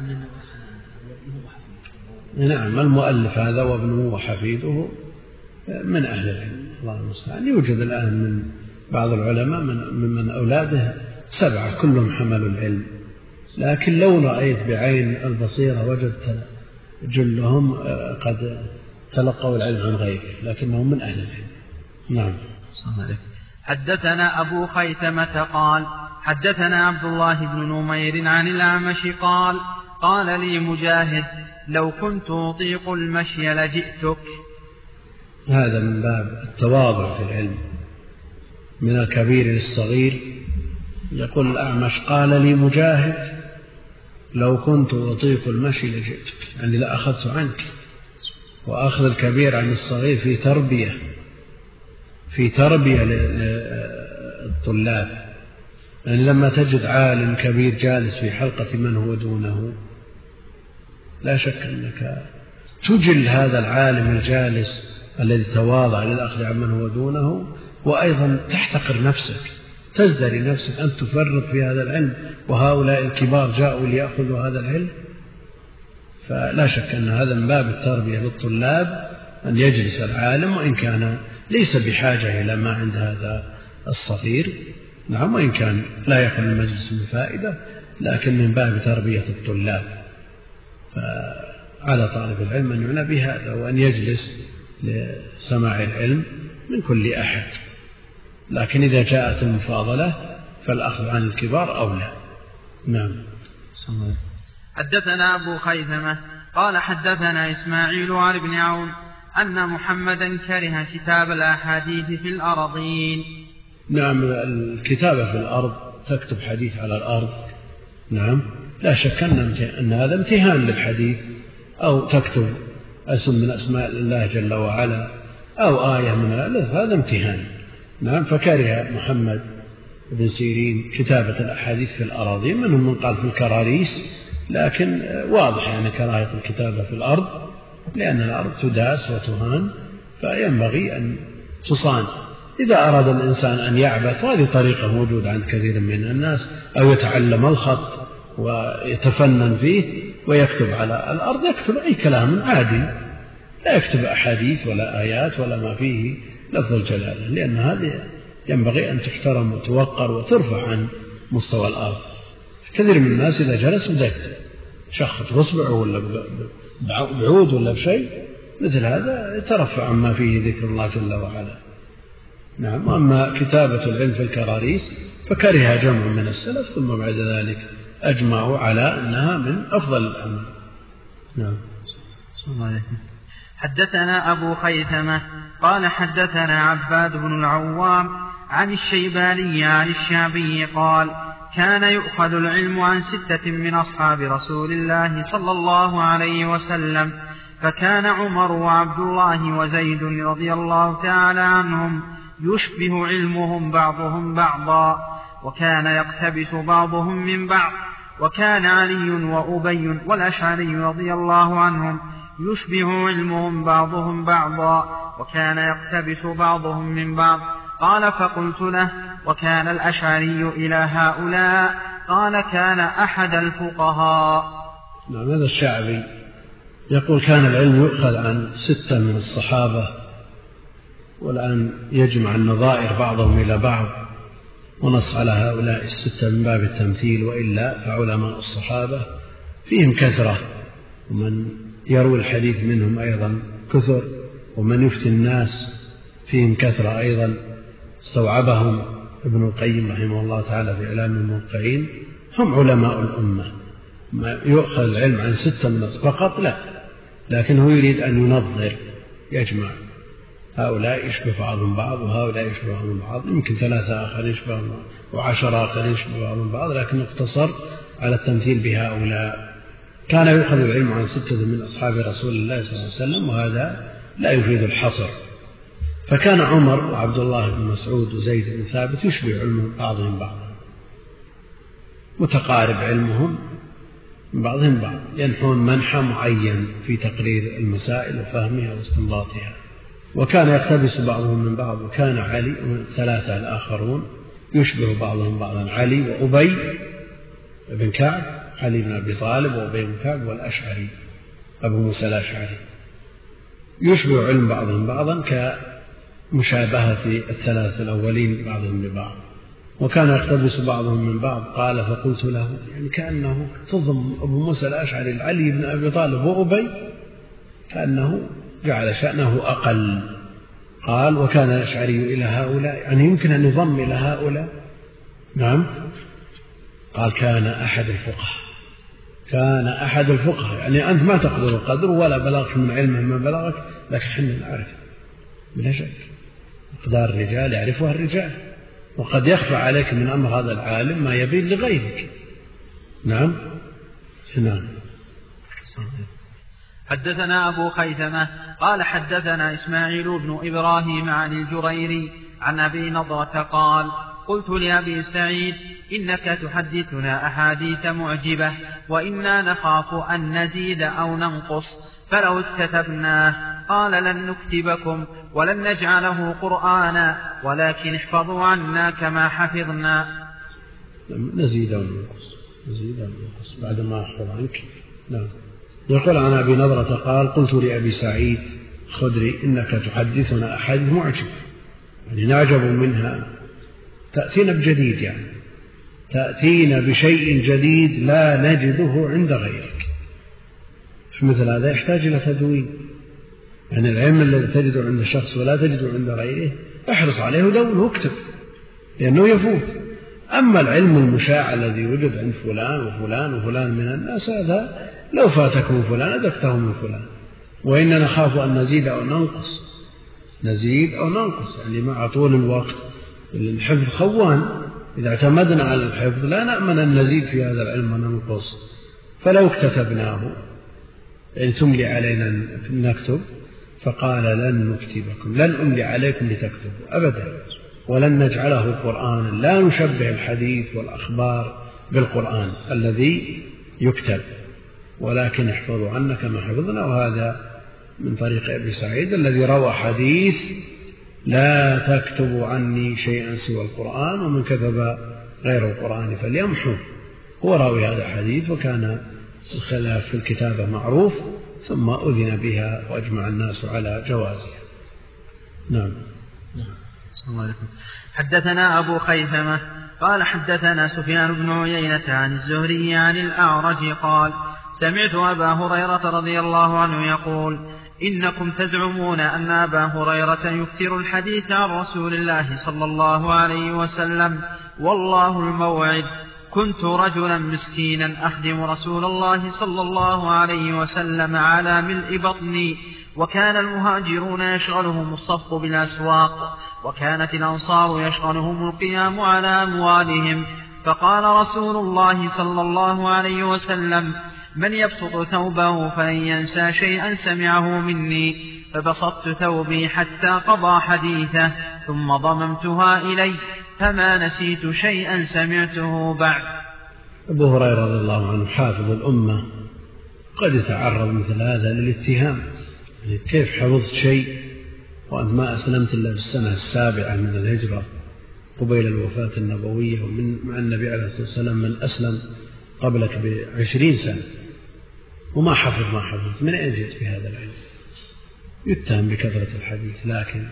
نعم، المؤلف هذا وابنه وحفيده من أهل العلم، الله المستعان. يوجد الآن من بعض العلماء من ممن أولاده سبعة كلهم حملوا العلم، لكن لو رأيت بعين البصيرة وجدت جلهم قد تلقوا العلم عن غيره، لكنهم من أهل العلم. نعم. حدثنا أبو خيثمة قال حدثنا عبد الله بن نمير عن الأعمش قال قال لي مجاهد لو كنت أطيق المشي لجئتك. هذا من باب التواضع في العلم، من الكبير للصغير. يقول الأعمش قال لي مجاهد لو كنت أطيق المشي لجئتك، يعني لا أخذت عنك. وأخذ الكبير عن الصغير في تربية في تربية للطلاب. يعني لما تجد عالم كبير جالس في حلقة من هو دونه، لا شك أنك تجل هذا العالم الجالس الذي تواضع للأخذ عمن هو دونه، وأيضا تحتقر نفسك، تزدري نفسك أن تفرط في هذا العلم، وهؤلاء الكبار جاءوا ليأخذوا هذا العلم. فلا شك أن هذا من باب التربية للطلاب، أن يجلس العالم وإن كان ليس بحاجة إلى ما عند هذا الصغير. نعم، وإن كان لا يخلو المجلس من فائدة، لكن من باب تربية الطلاب. فعلى طالب العلم أن يعنى بهذا، وأن يجلس لسماع العلم من كل أحد. لكن إذا جاءت المفاضلة فالأخذ عن الكبار أولى. نعم. حدثنا أبو خيثمة قال حدثنا إسماعيل عن ابن عون أن محمدا كره كتاب الأحاديث في الأرضين. نعم، الكتابة في الأرض، تكتب حديث على الأرض. نعم، لا شك أن هذا امتهان للحديث، أو تكتب اسم من أسماء الله جل وعلا أو آية من الله، هذا امتهان. نعم، فكره محمد بن سيرين كتابة الأحاديث في الأراضين. منهم من قال في الكراريس، لكن واضح يعني كراهية الكتابة في الأرض، لأن الأرض تداس وتهان، فينبغي أن تصان. إذا أراد الإنسان أن يعبث، هذه طريقة موجودة عند كثير من الناس، أو يتعلم الخط ويتفنن فيه ويكتب على الأرض، يكتب أي كلام عادي، لا يكتب أحاديث ولا آيات ولا ما فيه لفظ الجلالة، لأن هذه ينبغي أن تحترم وتوقر وترفع عن مستوى الأرض. كثير من الناس إذا جلس بدأ يكتب، شخط بصبعه ولا بعود ولا بشيء مثل هذا، يترفع عما فيه ذكر الله جل وعلا. نعم. أما كتابة العلم في الكراريس فكرها جمع من السلف، ثم بعد ذلك أجمعوا على أنها من أفضل الأعمال. نعم. حدثنا أبو خيثمة قال حدثنا عباد بن العوام عن الشيباني عن الشعبي قال كان يؤخذ العلم عن ستة من أصحاب رسول الله صلى الله عليه وسلم، فكان عمر وعبد الله وزيد رضي الله تعالى عنهم يشبه علمهم بعضهم بعضا، وكان يقتبس بعضهم من بعض. وكان علي وأبي والأشعري رضي الله عنهم يشبه علمهم بعضهم بعضا، وكان يقتبس بعضهم من بعض. قال فقلت له وكان الأشعري إلى هؤلاء؟ قال كان أحد الفقهاء. نعم. هذا الشعبي يقول كان العلم يؤخذ عن ستة من الصحابة، والآن يجمع النظائر بعضهم إلى بعض ونص على هؤلاء الستة من باب التمثيل، وإلا فعلماء الصحابة فيهم كثرة، ومن يروي الحديث منهم أيضا كثر، ومن يفتي الناس فيهم كثرة أيضا. استوعبهم ابن القيم رحمه الله تعالى في إعلام الموقعين، هم علماء الأمة. ما يؤخذ العلم عن ستة من فقط لا، لكن هو يريد أن ينظر، يجمع هؤلاء يشبه بعضهم بعض وهؤلاء يشبه بعضهم بعض، يمكن ثلاثة آخر يشبه وعشرة آخر يشبه بعضهم بعض، لكن اقتصر على التمثيل بهؤلاء. كان يؤخذ العلم عن ستة من أصحاب رسول الله صلى الله عليه وسلم، وهذا لا يفيد الحصر. فكان عمر وعبد الله بن مسعود وزيد بن ثابت يشبه علمهم بعضهم بعضا، متقارب علمهم من بعضهم بعض، ينحون منحى معين في تقرير المسائل وفهمها واستنباطها. وكان يقتبس بعضهم من بعض. وكان علي والثلاثة الآخرون يشبه بعضهم بعضا، علي وأبي بن كعب، علي بن أبي طالب وأبي بن كعب والأشعري أبو موسى الأشعري، يشبه علم بعضهم بعضا كمشابهة الثلاثة الأولين بعضهم ببعض. وكان يقتبس بعضهم من بعض. قال فقلت له، يعني كأنه تضم أبو موسى الأشعري علي بن أبي طالب وأبي، كأنه جعل شأنه أقل. قال وكان الأشعري إلى هؤلاء، يعني يمكن أن يضم إلى هؤلاء. نعم. قال كان أحد الفقهاء، كان أحد الفقهاء، يعني أنت ما تقدر القدر ولا بلغك من علمه ما بلغك، لكن حنا نعرف بلا شك مقدار الرجال يعرفها الرجال، وقد يخفى عليك من أمر هذا العالم ما يبين لغيرك. نعم. نعم. حدثنا أبو خيثمة قال حدثنا إسماعيل بن إبراهيم عن الجريري عن أبي نضرة قال قلت لأبي سعيد إنك تحدثنا أحاديث معجبة وإنا نخاف أن نزيد أو ننقص فلو اكتتبناه. قال لن نكتبكم ولن نجعله قرآنا ولكن احفظوا عنا كما حفظنا. نزيد أو ننقص، نزيد أو ننقص بعد ما أحفظ عنك. نعم. يقول عن أبي نضرة قال قلت لأبي سعيد الخدري إنك تحدثنا أحاديث معجبة، يعني نعجب منها، تأتينا بجديد، يعني تأتينا بشيء جديد لا نجده عند غيرك. مثل هذا يحتاج إلى تدوين، يعني العلم الذي تجده عند شخص ولا تجده عند غيره احرص عليه ودونه واكتب، لأنه يفوت. أما العلم المشاع الذي يوجد عند فلان وفلان وفلان من الناس، هذا لو فاتك من فلان أدركته من فلان. وإننا نخاف أن نزيد أو ننقص، نزيد أو ننقص، يعني مع طول الوقت. الحفظ خوان، إذا اعتمدنا على الحفظ لا نأمن أن نزيد في هذا العلم وننقص. فلو اكتتبناه، يعني تملي علينا نكتب، فقال لن نكتبكم، لن أملي عليكم لتكتبوا أبدا، ولن نجعله قرآنا، لا نشبه الحديث والأخبار بالقرآن الذي يكتب، ولكن احفظوا عنا كما حفظنا. وهذا من طريق أبي سعيد الذي روى حديث لا تكتبوا عني شيئا سوى القرآن، ومن كتب غير القرآن فليمحو. هو راوي هذا الحديث، وكان الخلاف في الكتابة معروف، ثم أذن بها وأجمع الناس على جوازها. نعم. نعم. حدثنا أبو خيثمة قال حدثنا سفيان بن عيينة عن الزهري عن الأعرج قال سمعت أبا هريرة رضي الله عنه يقول إنكم تزعمون أن أبا هريرة يكثر الحديث عن رسول الله صلى الله عليه وسلم، والله الموعد. كنت رجلا مسكينا أخدم رسول الله صلى الله عليه وسلم على ملء بطني، وكان المهاجرون يشغلهم الصف بالأسواق، وكانت الأنصار يشغلهم القيام على أموالهم. فقال رسول الله صلى الله عليه وسلم من يبسط ثوبه فلن ينسى شيئا سمعه مني، فبسطت ثوبي حتى قضى حديثه ثم ضممتها إلي، فما نسيت شيئا سمعته بعد. أبو هريرة رضي الله عنه حافظ الأمة، قد يتعرض مثل هذا للاتهام، يعني كيف حفظت شيء وأنت ما أسلمت إلا بالسنة السابعة من الهجرة قبيل الوفاة النبوية، ومن مع النبي عليه الصلاة والسلام من أسلم قبلك بعشرين سنة وما حفظ ما حفظ، من أين جئت بهذا العلم؟ يتهم بكثرة الحديث، لكن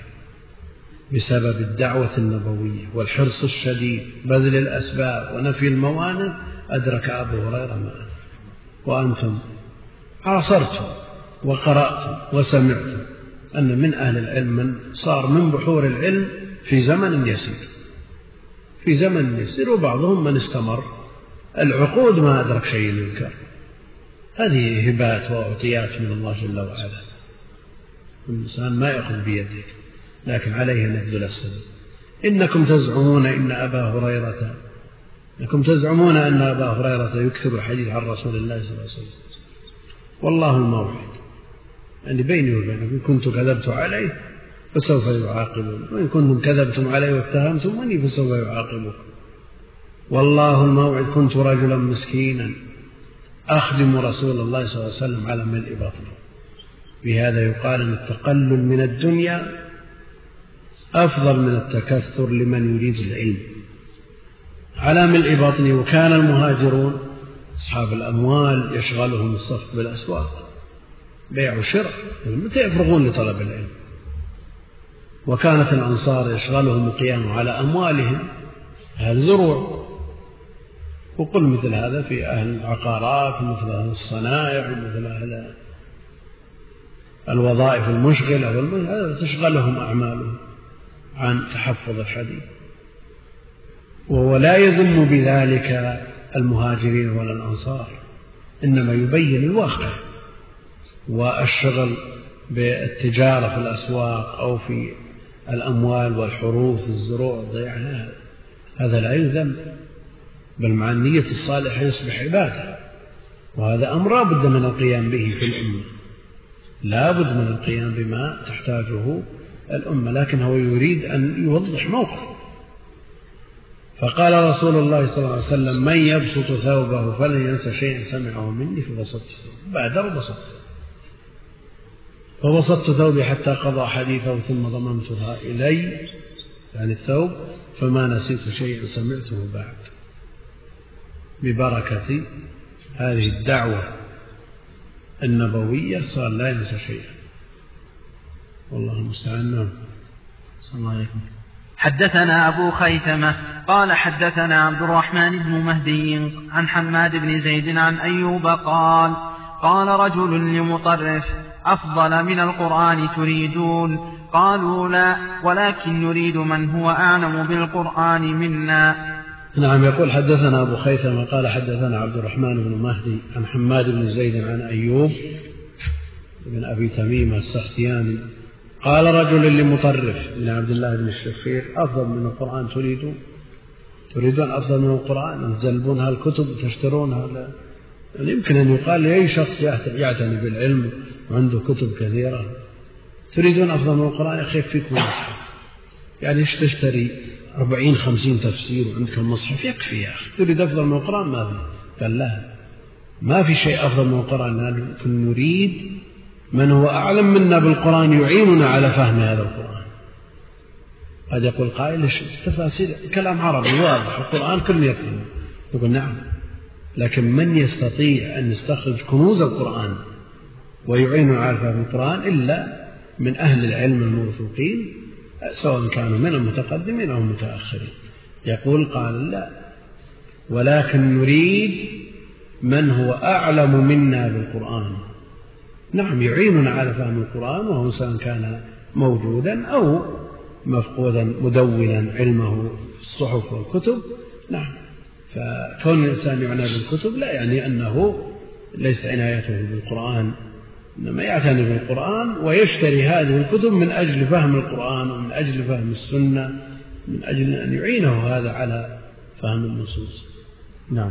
بسبب الدعوة النبوية والحرص الشديد بذل الأسباب ونفي الموانع أدرك أبو هريرة ما أدرك. وأنتم عاصرتم وقرأتم وسمعتم أن من أهل العلم من صار من بحور العلم في زمن يسير، في زمن يسير، وبعضهم من استمر العقود ما أدرك شيء يذكر. هذه هبات وأعطيات من الله جل وعلا، الإنسان ما يأخذ بيده. لكن عليه أن يبذل السبب. إنكم تزعمون إن أبا هريرة إنكم تزعمون أن أبا هريرة يكسب الحديث عن رسول الله صلى الله عليه وسلم، والله الموعد، يعني بيني وبينكم إن كنت كذبت عليه فسوف يعاقبون، وإن كنتم كذبتم عليه واتهمتموني فسوف يعاقبون. والله الموعد، كنت رجلا مسكينا أخدم رسول الله صلى الله عليه وسلم على ملء بطنه. بهذا يقال أن التقلل من الدنيا أفضل من التكثر لمن يريد العلم على ملء بطنه. وكان المهاجرون أصحاب الأموال يشغلهم الصف بالأسواق، بيع وشراء، متى يفرغون لطلب العلم؟ وكانت الأنصار يشغلهم القيام على أموالهم، أهل زروع، وقل مثل هذا في أهل العقارات ومثل أهل الصنائع ومثل أهل الوظائف المشغلة، تشغلهم أعمالهم عن تحفظ الحديث. وهو لا يذم بذلك المهاجرين ولا الأنصار، إنما يبين الواقع، والشغل بالتجارة في الأسواق أو في الأموال والحروث الزروع الضياع، هذا لا يذم، بل مع النية الصالحة يصبح عبادة، وهذا أمر لا بد من القيام به في الأمة، لا بد من القيام بما تحتاجه الأمة، لكن هو يريد أن يوضح موقف. فقال رسول الله صلى الله عليه وسلم: من يبسط ثوبه فلن ينسى شيئا سمعه مني فبسطت ثوبه. بادر بسطت فبسطت ثوبي حتى قضى حديثه ثم ضممتها إلي، يعني الثوب، فما نسيت شيئا سمعته بعد. ببركة هذه الدعوة النبوية صار لا ينسى شيئا، والله المستعان. صلى الله عليكم. حدثنا أبو خيثمة قال حدثنا عبد الرحمن بن مهدي عن حماد بن زيد عن أيوب قال قال رجل لمطرف: أفضل من القرآن تريدون؟ قالوا: لا، ولكن نريد من هو أعلم بالقرآن منا. نعم. يقول حدثنا أبو خيثمة قال حدثنا عبد الرحمن بن مهدي عن حماد بن زيد عن أيوب بن أبي تميم السختياني قال رجل لمطرف بن عبد الله بن الشخير: أفضل من القرآن تريدون؟ تريدون أفضل من القرآن؟ تجلبونها الكتب تشترونها؟ لا. يعني يمكن أن يقال لأي شخص يعتني بالعلم وعنده كتب كثيرة: تريدون أفضل من القرآن؟ يخيف فيكم المصحف، يعني ايش تشتري أربعين خمسين تفسير وعندك المصحف؟ يكفي يا أخي. تريد أفضل من القرآن؟ ما في. قال: لا، ما في شيء أفضل من القرآن، لكن نريد من هو أعلم منا بالقرآن يعيننا على فهم هذا القرآن. قد يقول قائل: التفاسير كلام عربي واضح، القرآن كل يفهم. يقول: نعم، لكن من يستطيع أن يستخرج كنوز القرآن ويعيننا على فهم القرآن إلا من أهل العلم الموثوقين، سواء كانوا من المتقدمين أو المتأخرين. يقول: قال: لا، ولكن نريد من هو أعلم منا بالقرآن. نعم، يعيننا على فهم القرآن، وهو سواء كان موجودا أو مفقودا مدونا علمه في الصحف والكتب. نعم، فكون الإنسان يعنى بالكتب لا يعني أنه ليس عنايته بالقرآن، إنما يعتني بالقرآن ويشتري هذه الكتب من أجل فهم القرآن ومن أجل فهم السنة، من أجل أن يعينه هذا على فهم النصوص. نعم.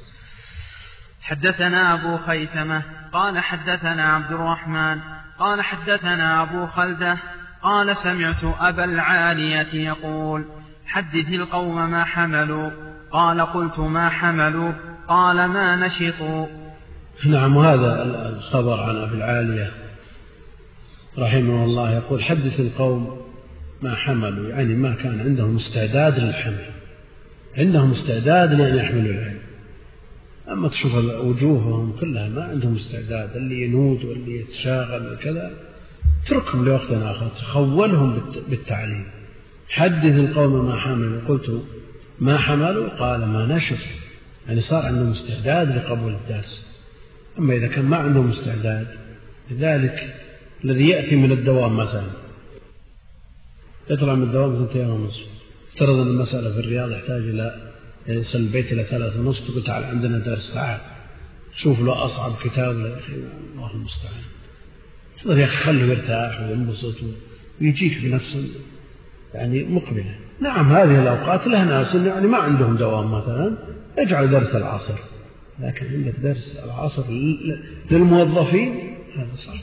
حدثنا أبو خيثمة قال حدثنا عبد الرحمن قال حدثنا أبو خلدة قال سمعت أبا العالية يقول: حدث القوم ما حملوا. قال: قلت: ما حملوا؟ قال: ما نشطوا. نعم. وهذا الخبر عن أبي العالية رحمه الله يقول: حدث القوم ما حملوا، يعني ما كان عندهم استعداد للحمل، عندهم استعداد لأن يحملوا العلم. أما تشوف وجوههم كلها ما عندهم استعداد، اللي ينود واللي يتشاغل وكذا، اتركهم لوقت آخر، تخولهم بالتعليم. حدث القوم ما حملوا. قلت: ما حملوا؟ قال: ما نشر، يعني صار عندهم استعداد لقبول الدرس. أما إذا كان ما عندهم استعداد، لذلك الذي يأتي من الدوام مثلا يطلع من الدوام ثنتين ونصف، افترض أن المسألة في الرياض يحتاج إلى يصل البيت إلى ثلاث ونصف، تقول: تعال عندنا درس، تعال شوف له أصعب كتاب. يا أخي الله المستعان. تقول: يا أخي خليه يرتاح وينبسط ويجيك في نفس يعني مقبلة. نعم هذه الأوقات لها ناس يعني ما عندهم دوام مثلا اجعل درس العصر، لكن عندك درس العصر للموظفين هذا صعب.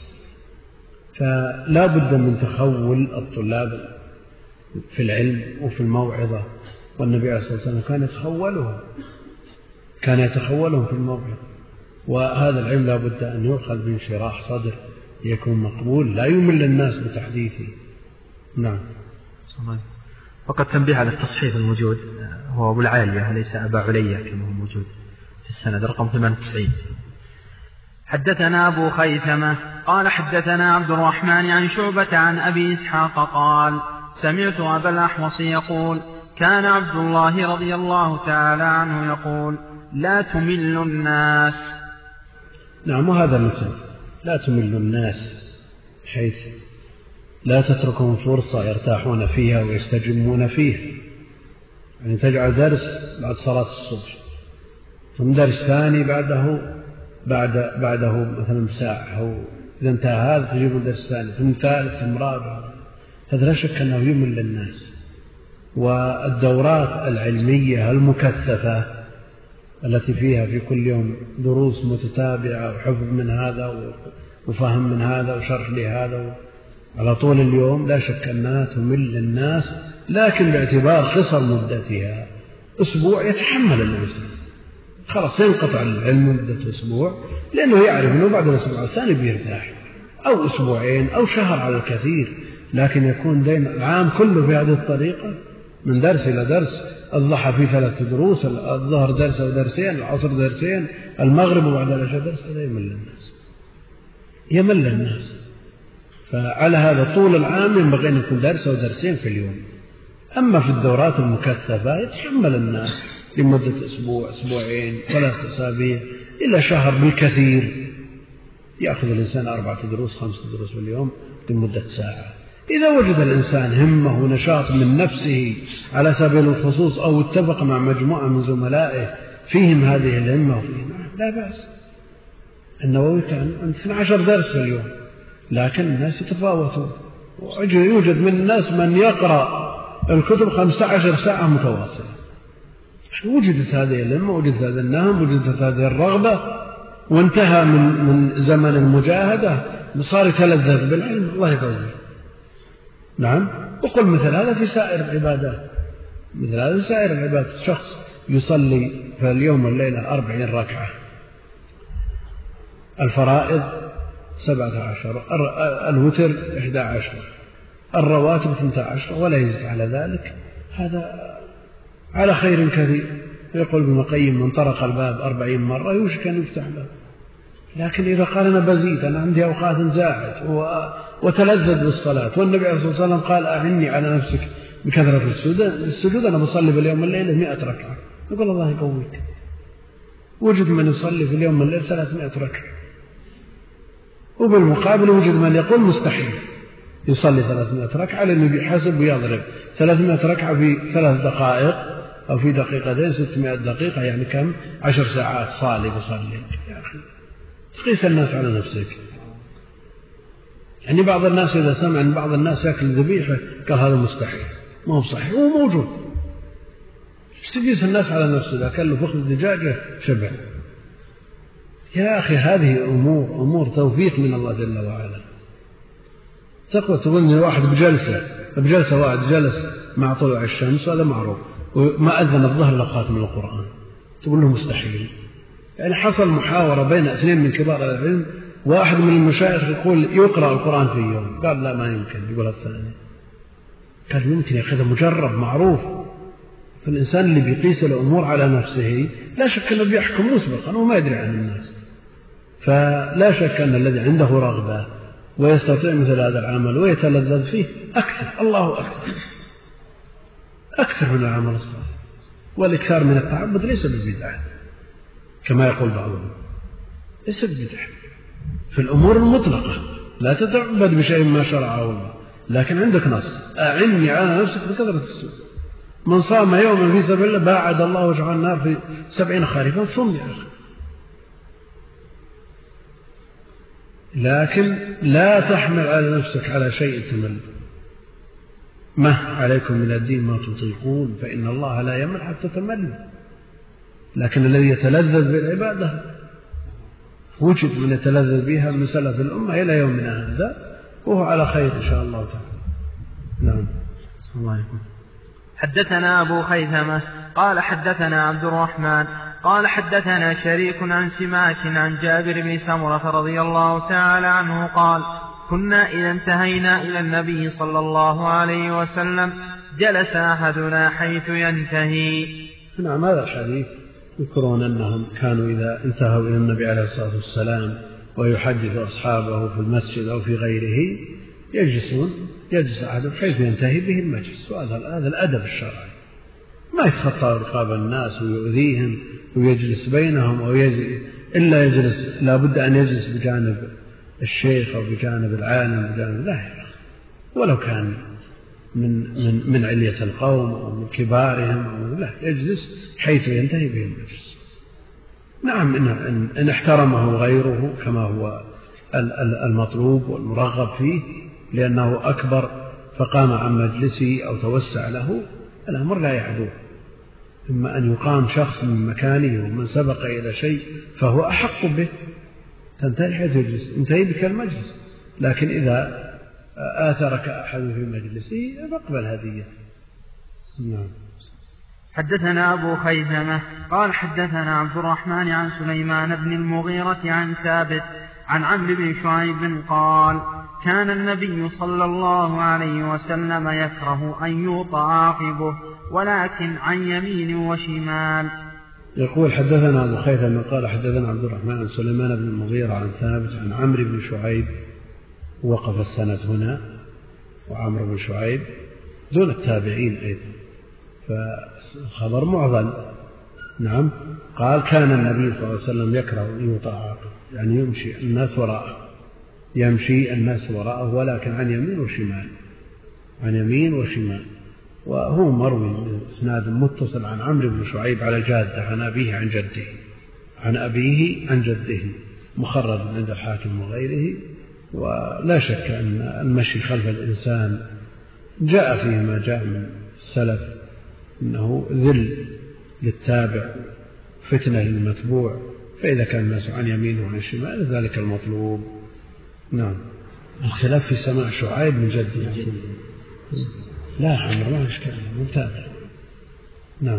فلا بد من تخول الطلاب في العلم وفي الموعظة، والنبي عليه الصلاة والسلام كان يتخولهم كان يتخولهم في الموعظة. وهذا العلم لا بد أن يؤخذ بانشراح صدر يكون مقبول، لا يمل الناس بتحديثه. نعم. فقد تنبيه على التصحيح الموجود، هو أبو العالية ليس أبا علية كما هو موجود في السند رقم ثمانية وتسعين. حدثنا أبو خيثمة قال حدثنا عبد الرحمن عن شعبة عن أبي إسحاق قال سمعت أبا الأحوص يقول كان عبد الله رضي الله تعالى عنه يقول لا تمل الناس. نعم وهذا مثل لا تمل الناس حيث لا تتركهم فرصة يرتاحون فيها ويستجمون فيها. يعني تجعل درس بعد صلاة الصبح ثم درس ثاني بعده بعد بعده مثلا بساعة، أو إذا انتهى هذا تجيب درس ثاني ثم ثالث ثم رابع. هذا لا شك أنه يمل للناس. والدورات العلمية المكثفة التي فيها في كل يوم دروس متتابعة وحفظ من هذا وفهم من هذا وشرح لهذا على طول اليوم لا شك أنها تمل الناس، لكن باعتبار قصر مدتها أسبوع يتحمل الإنسان، خلاص ينقطع العلم مدة أسبوع لأنه يعرف أنه بعد الأسبوع الثاني بيرتاح، أو أسبوعين أو شهر على الكثير. لكن يكون دين العام كله بهذه الطريقة من درس إلى درس، الضحى في ثلاث دروس، الظهر درس أو درسين، العصر درسين، المغرب وبعد العشاء درس، هذا يمل الناس يمل الناس. فعلى هذا طول العام ينبغي أن يكون درس أو درسين في اليوم. أما في الدورات المكثفة يتحمل الناس لمدة أسبوع أسبوعين ثلاثة أسابيع إلى شهر بالكثير، يأخذ الإنسان أربعة دروس خمسة دروس باليوم لمدة ساعة. إذا وجد الإنسان همة ونشاط من نفسه على سبيل الخصوص أو اتفق مع مجموعة من زملائه فيهم هذه الهمة وفيهم لا بأس. النووي كان عند اثني عشر درس في اليوم، لكن الناس يتفاوتون، ويوجد من الناس من يقرأ الكتب خمسة عشر ساعة متواصلة. وجدت هذه الهمة، وجدت هذا النهم، وجدت هذه الرغبة، وانتهى من من زمن المجاهدة صار يتلذذ بالعلم. الله يقوي. نعم. وقل مثل هذا في سائر العبادات، مثل هذا في سائر العبادات. شخص يصلي في اليوم والليلة أربعين ركعة، الفرائض سبعة عشر، الوتر إحدى عشر، الرواتب اثنتا عشر، ولا يزيد على ذلك، هذا على خير كثير. يقول ابن القيم من طرق الباب أربعين مرة يوشك أن يفتح له. لكن إذا قال أنا بزيد، أنا عندي أوقات زاحت وتلذذ بالصلاة، والنبي عليه الصلاة والسلام قال أعني على نفسك بكثرة السجود، أنا بصلي باليوم والليلة مئة ركعة، يقول الله يقويك. وجد من يصلي في اليوم والليل ثلاثمائة ركعة، وبالمقابل وجد من يقول مستحيل يصلي ثلاثمائة ركعة، لأنه بيحسب ويضرب ثلاثمائة ركعة في ثلاث دقائق أو في دقيقتين ستمائة دقيقة، يعني كم؟ عشر ساعات صالي بصلي. يا أخي تقيس الناس على نفسك. يعني بعض الناس إذا سمع أن بعض الناس يأكل ذبيحة قال هذا مستحيل، ما هو صحيح، هو موجود. تقيس الناس على نفسه، إذا أكل فخذ دجاجة شبع. يا أخي هذه أمور أمور توفيق من الله جل وعلا. تقوى تظن واحد بجلسة بجلسة واحد جلس مع طلوع الشمس، هذا معروف، وما أذن الظهر لخاتم القرآن، تقول له مستحيل. يعني حصل محاورة بين اثنين من كبار العلم، واحد من المشايخ يقول يقرأ القرآن في يوم، قال لا ما يمكن. يقول الثاني قال يمكن، يا أخي مجرب معروف. فالإنسان اللي بيقيس الأمور على نفسه لا شك أنه بيحكم مسبقا وما يدري عن الناس. فلا شك أن الذي عنده رغبة ويستطيع مثل هذا العمل ويتلذذ فيه أكثر، الله أكثر أكثر من العمل الصالح. والإكثار من التعبد ليس بالبدعة كما يقول بعضهم، ليس بالبدعة في الأمور المطلقة، لا تتعبد بشيء ما شرعه الله، لكن عندك نص أعني على نفسك بكثرة السجود. من صام يوما في سبيل الله باعد الله وجهه عن النار في سبعين خريفا. صم يا أخي، لكن لا تحمل على نفسك على شيء تمل. ما عليكم من الدين ما تطيقون فإن الله لا يمل حتى تملوا. لكن الذي يتلذذ بالعبادة وجد من يتلذذ بها من سلف الأمة إلى يومنا هذا وهو على خير إن شاء الله تعالى. نعم. صلى الله عليكم. حدثنا أبو خيثمة قال حدثنا عبد الرحمن قال حدثنا شريك عن سماك عن جابر بن سمرة رضي الله تعالى عنه قال كنا إذا انتهينا إلى النبي صلى الله عليه وسلم جلس أحدنا حيث ينتهي. نعم هذا الحديث يذكرون أنهم كانوا إذا انتهوا إلى النبي عليه الصلاة والسلام ويحدث أصحابه في المسجد أو في غيره يجلسون يجلس أحدهم حيث ينتهي به المجلس. وهذا هذا الأدب الشرعي، ما يتخطى رقاب الناس ويؤذيهم ويجلس بينهم أو يجلس إلا يجلس لا بد أن يجلس بجانب الشيخ أو بجانب العالم بجانب لا ولو كان من من من علية القوم أو من كبارهم أو لا يجلس حيث ينتهي به المجلس. نعم إن, إن احترمه غيره كما هو المطلوب والمرغب فيه لأنه أكبر فقام عن مجلسه أو توسع له الأمر لا يعدوه. إما أن يقام شخص من مكانه ومن سبق إلى شيء فهو أحق به تنتهي حيث يجلس انتهي بك المجلس. لكن إذا آثرك أحد في مجلسه فاقبل هديته. نعم. حدثنا أبو خيثمة قال حدثنا عبد الرحمن عن سليمان بن المغيرة عن ثابت عن عمرو بن شعيب قال كان النبي صلى الله عليه وسلم يكره أن يوطأ عاقبه ولكن عن يمين وشمال. يقول حدثنا أبو خيثمة قال حدثنا عبد الرحمن عن سليمان بن المغيرة عن ثابت عن عمرو بن شعيب. وقف السند هنا وعمرو بن شعيب دون التابعين أيضا فالخبر معضل. نعم. قال كان النبي صلى الله عليه وسلم يكره أن يوطأ عاقبه يعني يمشي الناس وراءه يمشي الناس وراءه ولكن عن يمين وشمال عن يمين وشمال. وهو مروي من إسناد متصل عن عمرو بن شعيب على جادة عن أبيه عن جده عن أبيه عن جده مخرج عند الحاكم وغيره. ولا شك أن المشي خلف الإنسان جاء فيه ما جاء من السلف إنه ذل للتابع فتنة للمتبوع فإذا كان الناس عن يمين وعن شمال ذلك المطلوب. نعم. الخلاف في سماع شعيب من جده لا حمر ما إشكال ممتاز. نعم.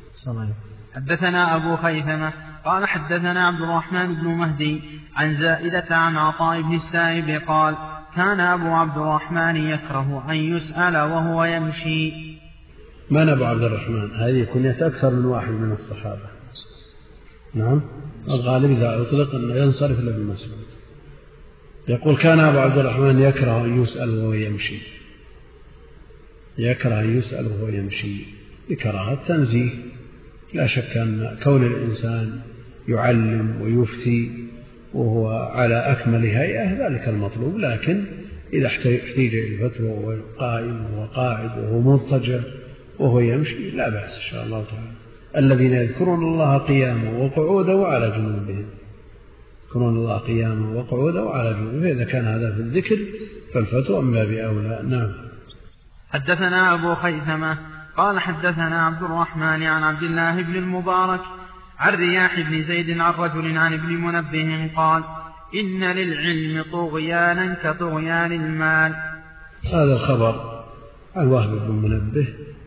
حدثنا أبو خيثمة قال حدثنا عبد الرحمن بن مهدي عن زائدة عن عطاء بن السائب قال كان أبو عبد الرحمن يكره أن يسأل وهو يمشي. من أبو عبد الرحمن؟ هذه كنية أكثر من واحد من الصحابة. نعم. الغالب إذا أطلق أنه ينصرف له المسجد. يقول كان أبو عبد الرحمن يكره أن يسأل وهو يمشي يكره أن يسأل وهو يمشي بكراهة تنزيه. لا شك أن كون الإنسان يعلم ويفتي وهو على أكمل هيئة ذلك المطلوب. لكن إذا احتاج إلى الفتوى وهو قائم وهو قاعد وهو مضطجع وهو يمشي لا بأس إن شاء الله تعالى. الذين يذكرون الله قياما وقعودا وعلى جنوبهم يذكرون الله قياما وقعودا وعلى جنوبهم فإذا كان هذا في الذكر فالفتوى من باب أولى. نعم. حدثنا أبو خيثمة قال حدثنا عبد الرحمن عن عبد الله بن المبارك عن رياح بن زيد عن رجل عن ابن منبه قال إن للعلم طغيانا كطغيان المال. هذا الخبر عن وهب بن منبه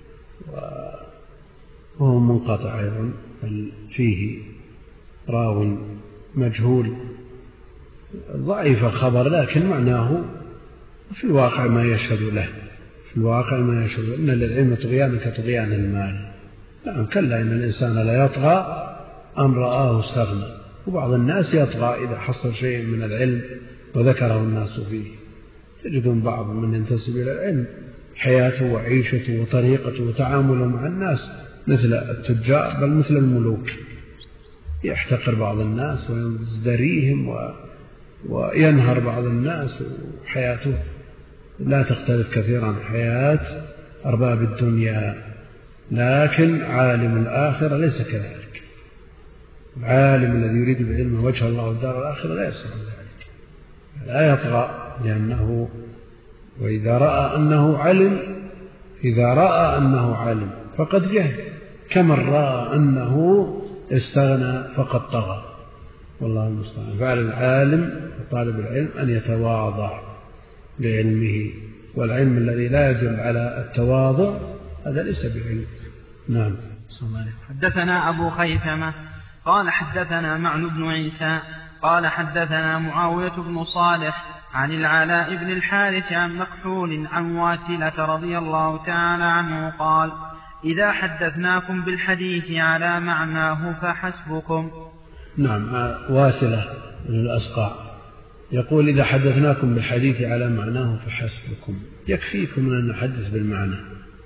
وهو منقطع أيضا بل فيه راو مجهول ضعيف الخبر لكن معناه في الواقع ما يشهد له في الواقع ما يشهد إن للعلم طغيانا كطغيان المال. نعم. كلا إن الإنسان لا يطغى أن رآه استغنى. وبعض الناس يطغى إذا حصل شيء من العلم وذكره الناس فيه. تجدون بعض من ينتسب إلى العلم حياته وعيشته وطريقته وتعامله مع الناس مثل التجار بل مثل الملوك يحتقر بعض الناس ويزدريهم و... وينهر بعض الناس وحياته لا تختلف كثيرا عن حياة أرباب الدنيا. لكن عالم الآخرة ليس كذلك. العالم الذي يريد بعلمه وجه الله والدار الآخرة لا يصح ذلك لا يطغى لأنه وإذا رأى أنه علم إذا رأى أنه عالم فقد جهل، كمن رأى أنه استغنى فقد طغى، والله المستعان. فعلى العالم وطالب العلم أن يتواضع بعلمه، والعلم الذي لا يدل على التواضع هذا ليس بعلم. نعم. حدثنا أبو خيثمة قال حدثنا معن بن عيسى قال حدثنا معاوية بن صالح عن العلاء بن الحارث عن مكحول عن واسلة رضي الله تعالى عنه قال: إذا حدثناكم بالحديث على معناه فحسبكم. نعم، واسلة من الأسقاع يقول: إذا حدثناكم بالحديث على معناه فحسبكم، يكفيكم أن نحدث بالمعنى.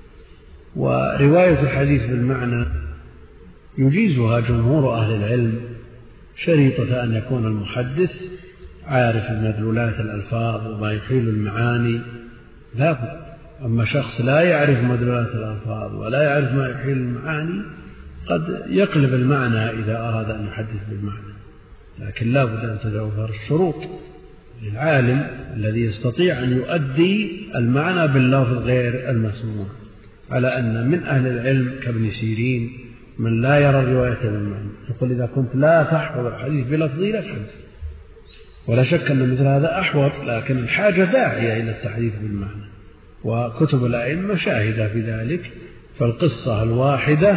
ورواية الحديث بالمعنى يجيزها جمهور أهل العلم، شريطة أن يكون المحدث عارف مدلولات الألفاظ وما يحيل المعاني، لا بد. أما شخص لا يعرف مدلولات الألفاظ ولا يعرف ما يحيل المعاني قد يقلب المعنى إذا أراد أن يحدث بالمعنى، لكن لا بد أن تتوفر الشروط للعالم الذي يستطيع أن يؤدي المعنى باللفظ غير المسموع، على أن من أهل العلم كابن سيرين من لا يرى الرواية بالمعنى، يقول: إذا كنت لا تحفظ الحديث بلفظه لا تحدث. ولا شك أن مثل هذا أحوط، لكن الحاجة داعية إلى التحديث بالمعنى، وكتب الأئمة شاهدة في ذلك، فالقصة الواحدة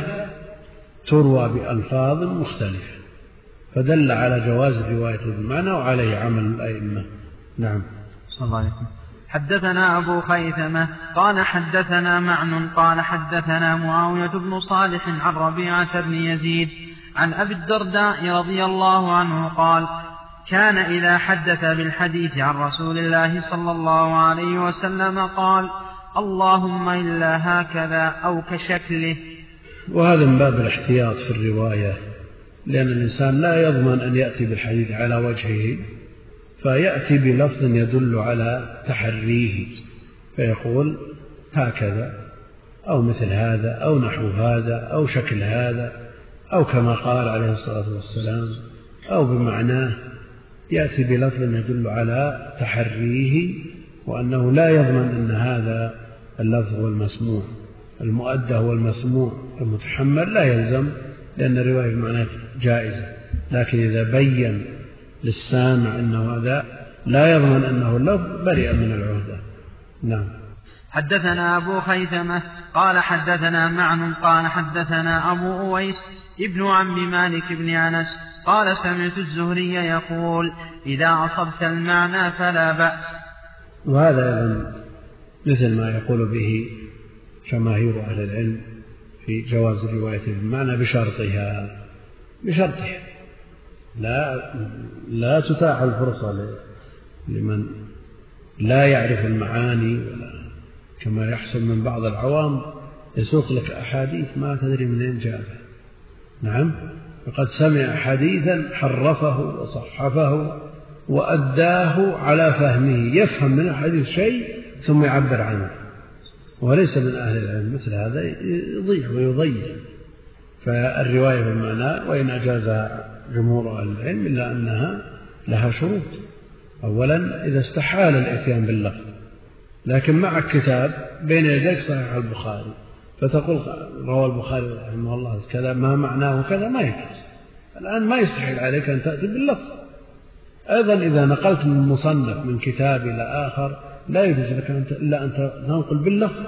تروى بألفاظ مختلفة، فدل على جواز الرواية بالمعنى، وعليه عمل الأئمة. نعم. صلى الله عليه وسلم. حدثنا أبو خيثمة قال حدثنا معن قال حدثنا معاوية بن صالح عن ربيعة بن يزيد عن أبي الدرداء رضي الله عنه قال: كان إذا حدث بالحديث عن رسول الله صلى الله عليه وسلم قال: اللهم إلا هكذا أو كشكله. وهذا من باب الاحتياط في الرواية، لأن الإنسان لا يضمن أن يأتي بالحديث على وجهه، فيأتي بلفظ يدل على تحريه، فيقول هكذا أو مثل هذا أو نحو هذا أو شكل هذا أو كما قال عليه الصلاة والسلام أو بمعناه، يأتي بلفظ يدل على تحريه، وأنه لا يضمن أن هذا اللفظ هو المسموع، المؤدى هو المسموع، المتحمل لا يلزم، لأن الرواية بمعنى جائزة، لكن إذا بين للسامع أنه هذا لا يضمن أنه اللفظ برئ من العهدة. نعم. حدثنا أبو خيثمة قال حدثنا معن قال حدثنا أبو أويس ابن عم مالك بن أنس قال: سمعت الزهري يقول: إذا أصبت المعنى فلا بأس. وهذا أيضا مثل ما يقول به جماهير أهل العلم في جواز الرواية بالمعنى بشرطها بشرطها لا لا تتاح الفرصة لمن لا يعرف المعاني، ولا كما يحصل من بعض العوام يسوق لك أحاديث ما تدري من أين جاءها. نعم، فقد سمع حديثا حرفه وصحفه وأداه على فهمه، يفهم من الحديث شيء ثم يعبر عنه، وليس من أهل العلم. مثل هذا يضيع ويضيع. فالرواية بالمعنى وإن أجازها جمهور أهل العلم إلا أنها لها شروط. أولا إذا استحال الإتيان باللفظ، لكن معك كتاب بين يديك صحيح البخاري فتقول روى البخاري رحمه الله كذا ما معناه كذا، ما يجوز. الآن ما يستحيل عليك أن تأتي باللفظ. أيضا إذا نقلت من مصنف من كتاب إلى آخر لا يجوز لك إلا أن تنقل باللفظ،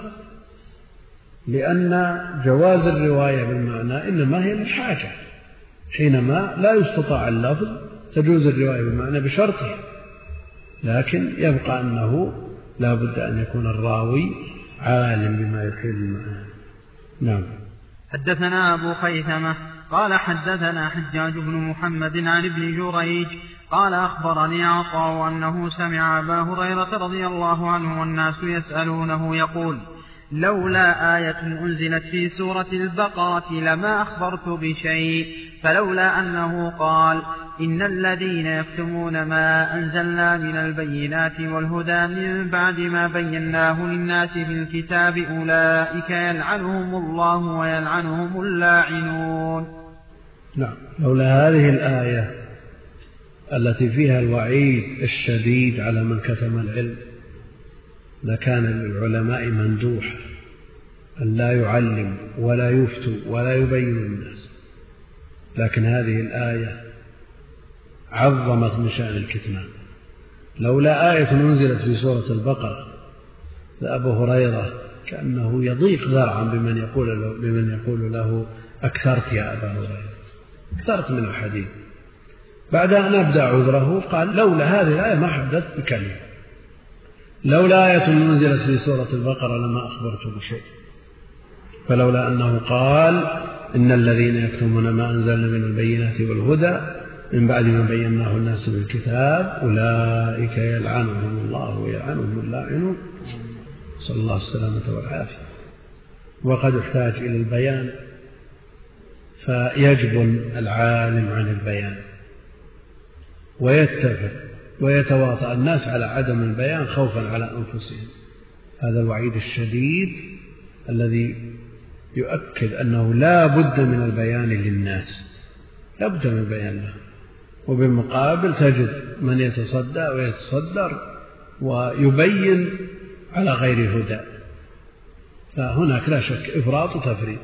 لأن جواز الرواية بالمعنى إنما هي للحاجة، حينما لا يستطاع اللفظ تجوز الرواية بالمعنى بشرطه، لكن يبقى أنه لا بد أن يكون الراوي عالم بما يحيل المعنى. نعم. حدثنا أبو خيثمة قال حدثنا حجاج بن محمد عن ابن جريج قال أخبرني عطاء أنه سمع أبا هريرة رضي الله عنه والناس يسألونه يقول: لولا آية أنزلت في سورة البقرة لما أخبرت بشيء، فلولا أنه قال: إن الذين يكتمون ما أنزلنا من البينات والهدى من بعد ما بيناه للناس في الكتاب أولئك يلعنهم الله ويلعنهم اللاعنون. نعم. لولا هذه الآية التي فيها الوعيد الشديد على من كتم العلم لكان للعلماء مندوحا أن لا يعلم ولا يفتوا ولا يبين الناس، لكن هذه الآية عظمت من شأن الكتمان. لولا آية أنزلت في سورة البقرة لأبو هريرة كأنه يضيق ذرعا بمن يقول له, بمن يقول له أكثرت يا أبا هريرة، أكثرت من الحديث. بعد أن أبدأ عذره قال لولا هذه الآية ما حدثت بكلمة، لولا آية أنزلت في سورة البقرة لما أخبرت بشيء. فلولا أنه قال إن الذين يكتمون ما أنزلنا من البينات والهدى من بعد ما بيناه الناس بالكتاب أولئك يلعنهم الله ويلعنهم اللاعنون، صلى الله السلامة والعافية. وقد احتاج إلى البيان فيجبن العالم عن البيان ويتفق ويتواطأ الناس على عدم البيان خوفا على أنفسهم. هذا الوعيد الشديد الذي يؤكد أنه لا بد من البيان للناس، لا بد من البيان له. وبالمقابل تجد من يتصدى ويتصدر ويبين على غير هدى. فهناك لا شك إفراط وتفريط،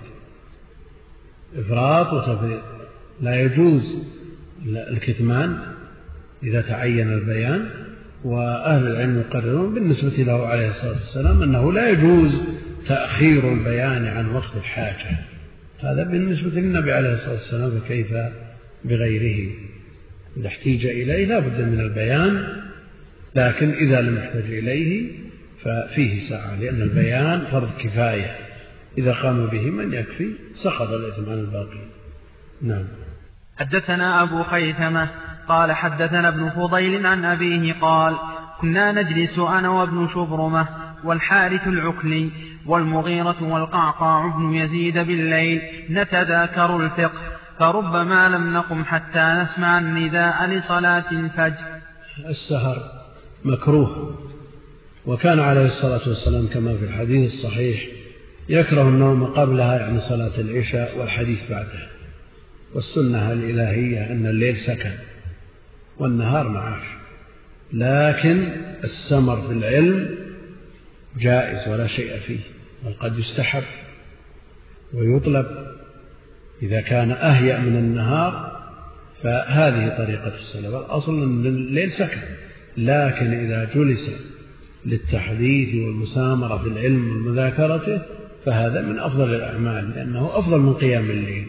إفراط وتفريط. لا يجوز الكتمان إذا تعين البيان، وأهل العلم يقررون بالنسبة له عليه الصلاة والسلام أنه لا يجوز تأخير البيان عن وقت الحاجة. هذا بالنسبة للنبي عليه الصلاة والسلام، فكيف بغيره؟ إذا احتيج إليه لا بد من البيان، لكن إذا لم يحتج إليه ففيه ساعة، لأن البيان فرض كفاية، إذا قام به من يكفي سقط الإثم عن الباقي. نعم. حدثنا أبو خيثمة قال حدثنا ابن فضيل عن أبيه قال كنا نجلس أنا وابن شبرمة والحارث العكلي والمغيرة والقعقاع بن يزيد بالليل نتذاكر الفقه، فربما لم نقم حتى نسمع النداء لصلاة الفجر. السهر مكروه، وكان عليه الصلاة والسلام كما في الحديث الصحيح يكره النوم قبلها، يعني صلاة العشاء، والحديث بعدها. والسنة الإلهية أن الليل سكن والنهار معاش، لكن السمر في العلم جائز ولا شيء فيه، بل قد يستحب ويطلب إذا كان أهيأ من النهار، فهذه طريقة السلف. الأصل أن الليل سكن، لكن إذا جلس للتحديث والمسامرة في العلم ومذاكرته فهذا من أفضل الأعمال، لأنه أفضل من قيام الليل.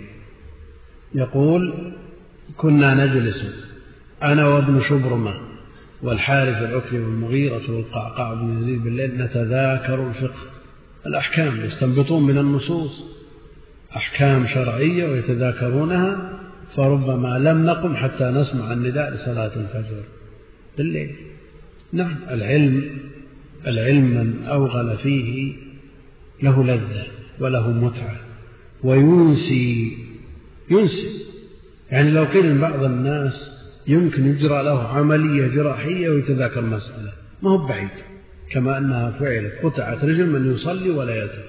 يقول كنا نجلس أنا وابن شبرمة والحارث العكلي والمغيرة والقعقاع بن يزيد بالليل نتذاكر الفقه، الأحكام، يستنبطون من النصوص أحكام شرعية ويتذاكرونها، فربما لم نقم حتى نسمع النداء لصلاة الفجر بالليل. نعم، العلم العلم من أوغل فيه له لذة وله متعة وينسي ينسي يعني لو قيل بعض الناس يمكن يجرى له عملية جراحية ويتذاكر مسألة، ما هو بعيد، كما أنها فعلت، قطعت رجل من يصلي ولا يدري.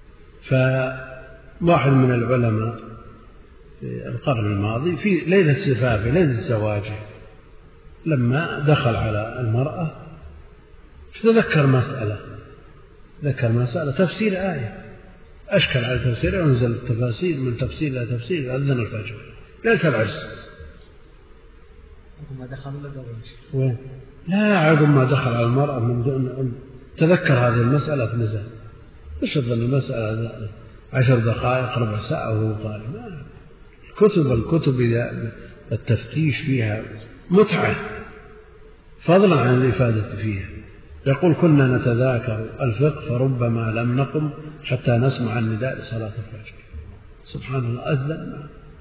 فواحد من العلماء في القرن الماضي في ليلة زفافه، ليلة زواجه، لما دخل على المرأة فتذكر مسألة ذكر مسألة تفسير آية، أشكل على تفسيره وانزل التفاسير من تفسير إلى تفسير، أذن الفجر ليلة العرس. ما دخل وين؟ لا، عقب ما دخل على المرأة من دون تذكر هذه المسألة فنزل. مش أظن المسألة عشر دقائق ربع ساعة وهو طالب. الكتب الكتب التفتيش فيها متعة فضلا عن الإفادة فيها. يقول كنا نتذاكر الفقه فربما لم نقم حتى نسمع النداء لصلاة الفجر. سبحان الله، أذن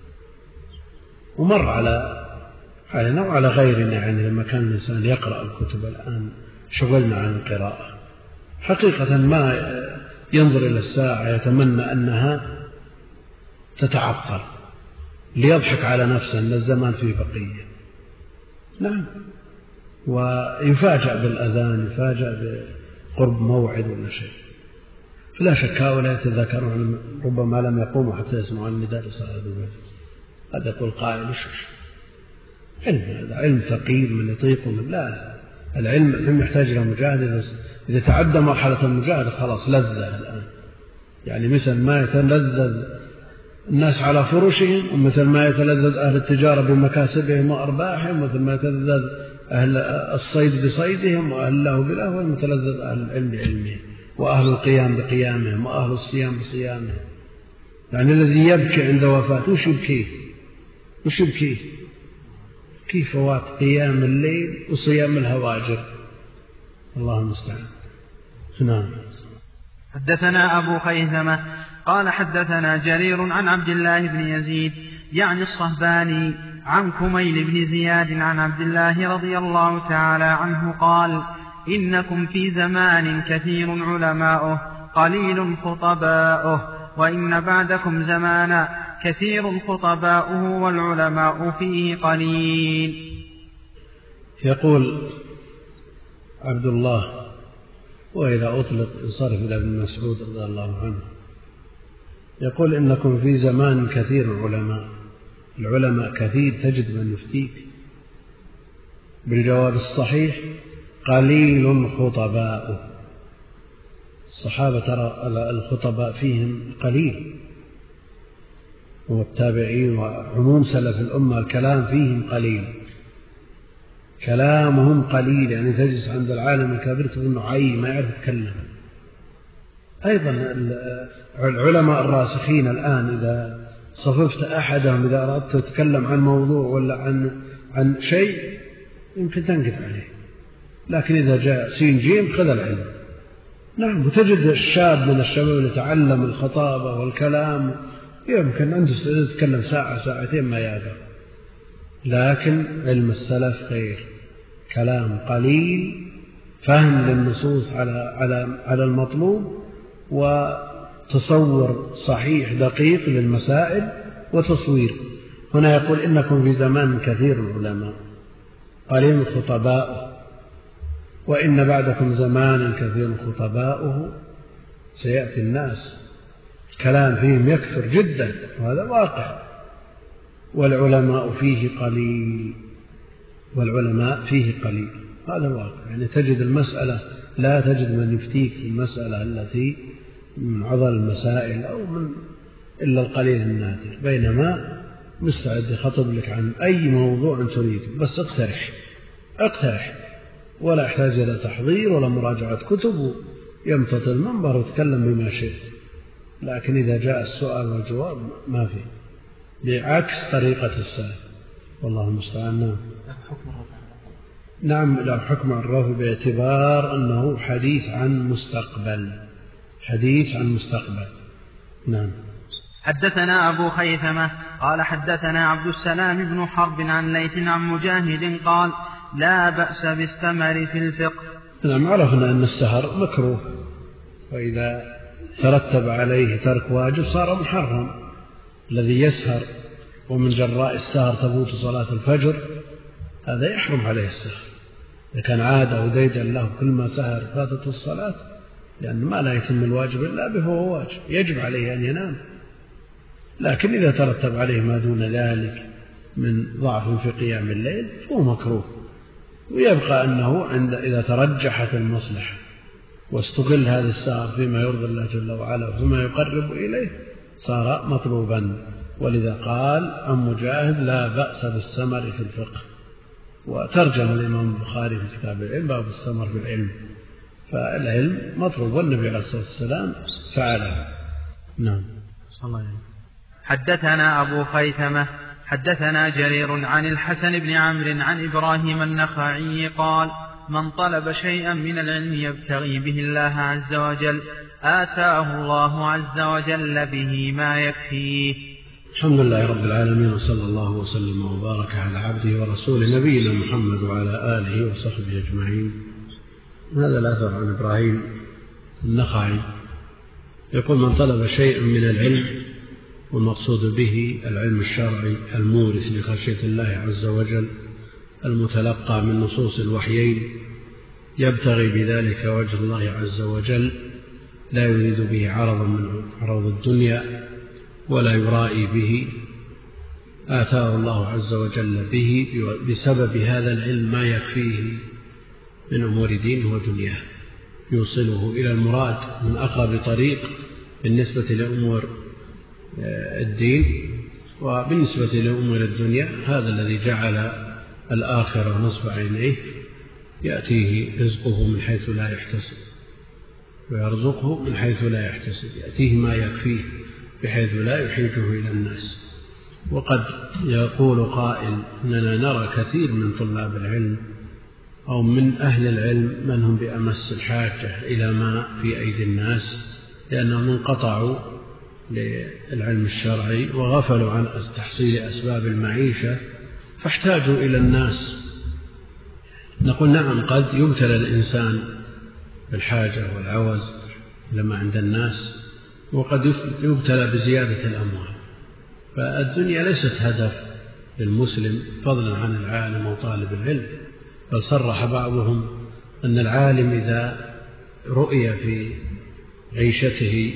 ومر على علينا وعلى غيرنا، يعني لما كان الإنسان يقرأ الكتب الآن شغلنا عن القراءة، حقيقة ما ينظر إلى الساعة يتمنى أنها تتعطل ليضحك على نفسه أن الزمان فيه بقية. نعم، ويفاجأ بالأذان، يفاجأ بقرب موعد ولا شيء. فلا شك هؤلاء يتذكرون ربما لم يقوموا حتى يسمعوا النداء لصلاة الفجر. هذا يقول قائل علم، هذا علم ثقيل من يطيق من لا, لا. العلم يحتاج إلى مجاهدة، بس إذا تعدى مرحلة المجاهدة خلاص لذة الآن يعني مثل ما يتلذذ الناس على فرشهم، ومثل ما يتلذذ أهل التجارة بمكاسبهم وأرباحهم، ومثل ما يتلذذ أهل الصيد بصيدهم، وأهل له بلهو، المتلذذ أهل العلم بعلمهم، وأهل القيام بقيامهم، وأهل الصيام بصيامهم. يعني الذي يبكي عند وفاته وش يبكيه؟ وش يبكيه؟ كيف فوات قيام الليل وصيام الهواجر. الله المستعان. نعم. حدثنا أبو خيثمة قال حدثنا جرير عن عبد الله بن يزيد يعني الصهباني عن كميل بن زياد عن عبد الله رضي الله تعالى عنه قال: إنكم في زمان كثير علماؤه قليل خطباؤه، وإن بعدكم زمانا كثير خطباؤه والعلماء فيه قليل. يقول عبد الله، وإذا أطلق انصرف إلى ابن مسعود رضي الله عنه، يقول: إنكم في زمان كثير علماء. العلماء كثير، تجد من يفتيك بالجواب الصحيح. قليل خطباؤه. الصحابة ترى الخطباء فيهم قليل، والتابعين وعموم سلف الأمة الكلام فيهم قليل، كلامهم قليل. يعني تجلس عند العالم الكبير تظنه عي ما يعرف يتكلم. أيضا العلماء الراسخين الآن إذا صففت أحدهم، إذا أردت تتكلم عن موضوع ولا عن عن شيء يمكن تنقد عليه، لكن إذا جاء سين جيم خذ العلم. نعم. وتجد الشاب من الشباب اللي يتعلم الخطابة والكلام يمكن عنده يتكلم ساعة ساعتين ما يقدر، لكن علم السلف غير، كلام قليل، فهم للنصوص على على على المطلوب، وتصور صحيح دقيق للمسائل وتصوير. هنا يقول: إنكم في زمان كثير العلماء قليل خطباؤه، وإن بعدكم زمانا كثير خطباؤه. سيأتي الناس كلام فيهم يكثر جدا، وهذا واقع، والعلماء فيه قليل، والعلماء فيه قليل، هذا واقع. يعني تجد المسألة لا تجد من يفتيك في المسألة التي من عضل المسائل أو من إلا القليل النادر، بينما مستعد يخطب لك عن أي موضوع تريد، بس اقترح اقترح ولا يحتاج إلى تحضير ولا مراجعة كتب، يمتطل المنبر ويتكلم بما شئ. لكن إذا جاء السؤال والجواب ما فيه، بعكس طريقة السلف. والله المستعان. نعم. لا حكم الرفع باعتبار أنه حديث عن مستقبل، حديث عن مستقبل. نعم. حدثنا أبو خيثمة قال حدثنا عبد السلام بن حرب عن ليث عن مجاهد قال: لا بأس بالسمر في الفقه. نعم. عرفنا أن السهر مكروه، وإذا ترتب عليه ترك واجب صار محرم. الذي يسهر ومن جراء السهر تفوت صلاة الفجر هذا يحرم عليه السهر. إذا كان عادة وديدا له كل ما سهر فاتت الصلاة، لأن ما لا يتم الواجب إلا به هو واجب، يجب عليه أن ينام. لكن إذا ترتب عليه ما دون ذلك من ضعف في قيام الليل فهو مكروه، ويبقى أنه عند إذا ترجحت المصلحة واستغل هذا السهر فيما يرضي الله جل وعلا وفيما يقرب إليه صار مطلوبا. ولذا قال عن مجاهد: لا بأس بالسمر في الفقه. وترجم الإمام البخاري في كتاب العلم باب السمر في العلم. فالعلم مطلوب، والنبي عليه الصلاة والسلام فعله. نعم. صلى الله عليه وسلم. حدثنا أبو خيثمة حدثنا جرير عن الحسن بن عمرو عن إبراهيم النخعي قال: من طلب شيئا من العلم يبتغي به الله عز وجل آتاه الله عز وجل به ما يكفيه. الحمد لله رب العالمين، وصلى الله وسلم وبارك على عبده ورسوله نبينا محمد وعلى آله وصحبه أجمعين. هذا الأثر عن إبراهيم النخعي يقول: من طلب شيئا من العلم، والمقصود به العلم الشرعي المورث لخشية الله عز وجل المتلقى من نصوص الوحيين، يبتغي بذلك وجه الله عز وجل، لا يريد به عرضا من عرض الدنيا ولا يرائي به، آتاه الله عز وجل به بسبب هذا العلم ما يكفيه من أمور دينه ودنياه، يوصله إلى المراد من أقرب طريق بالنسبة لأمور الدين، وبالنسبة لأمور الدنيا هذا الذي جعل الآخرة نصب عينيه يأتيه رزقه من حيث لا يحتسب، ويرزقه من حيث لا يحتسب، يأتيه ما يكفيه بحيث لا يحيجه إلى الناس. وقد يقول قائل أننا نرى كثير من طلاب العلم أو من أهل العلم من هم بأمس الحاجة إلى ما في أيدي الناس، لأنهم انقطعوا للعلم الشرعي وغفلوا عن تحصيل أسباب المعيشة فاحتاجوا إلى الناس. نقول نعم، قد يبتلى الإنسان بالحاجة والعوز لما عند الناس، وقد يبتلى بزيادة الأموال. فالدنيا ليست هدف للمسلم فضلا عن العالم أو طالب العلم، بل صرح بعضهم أن العالم إذا رؤي في عيشته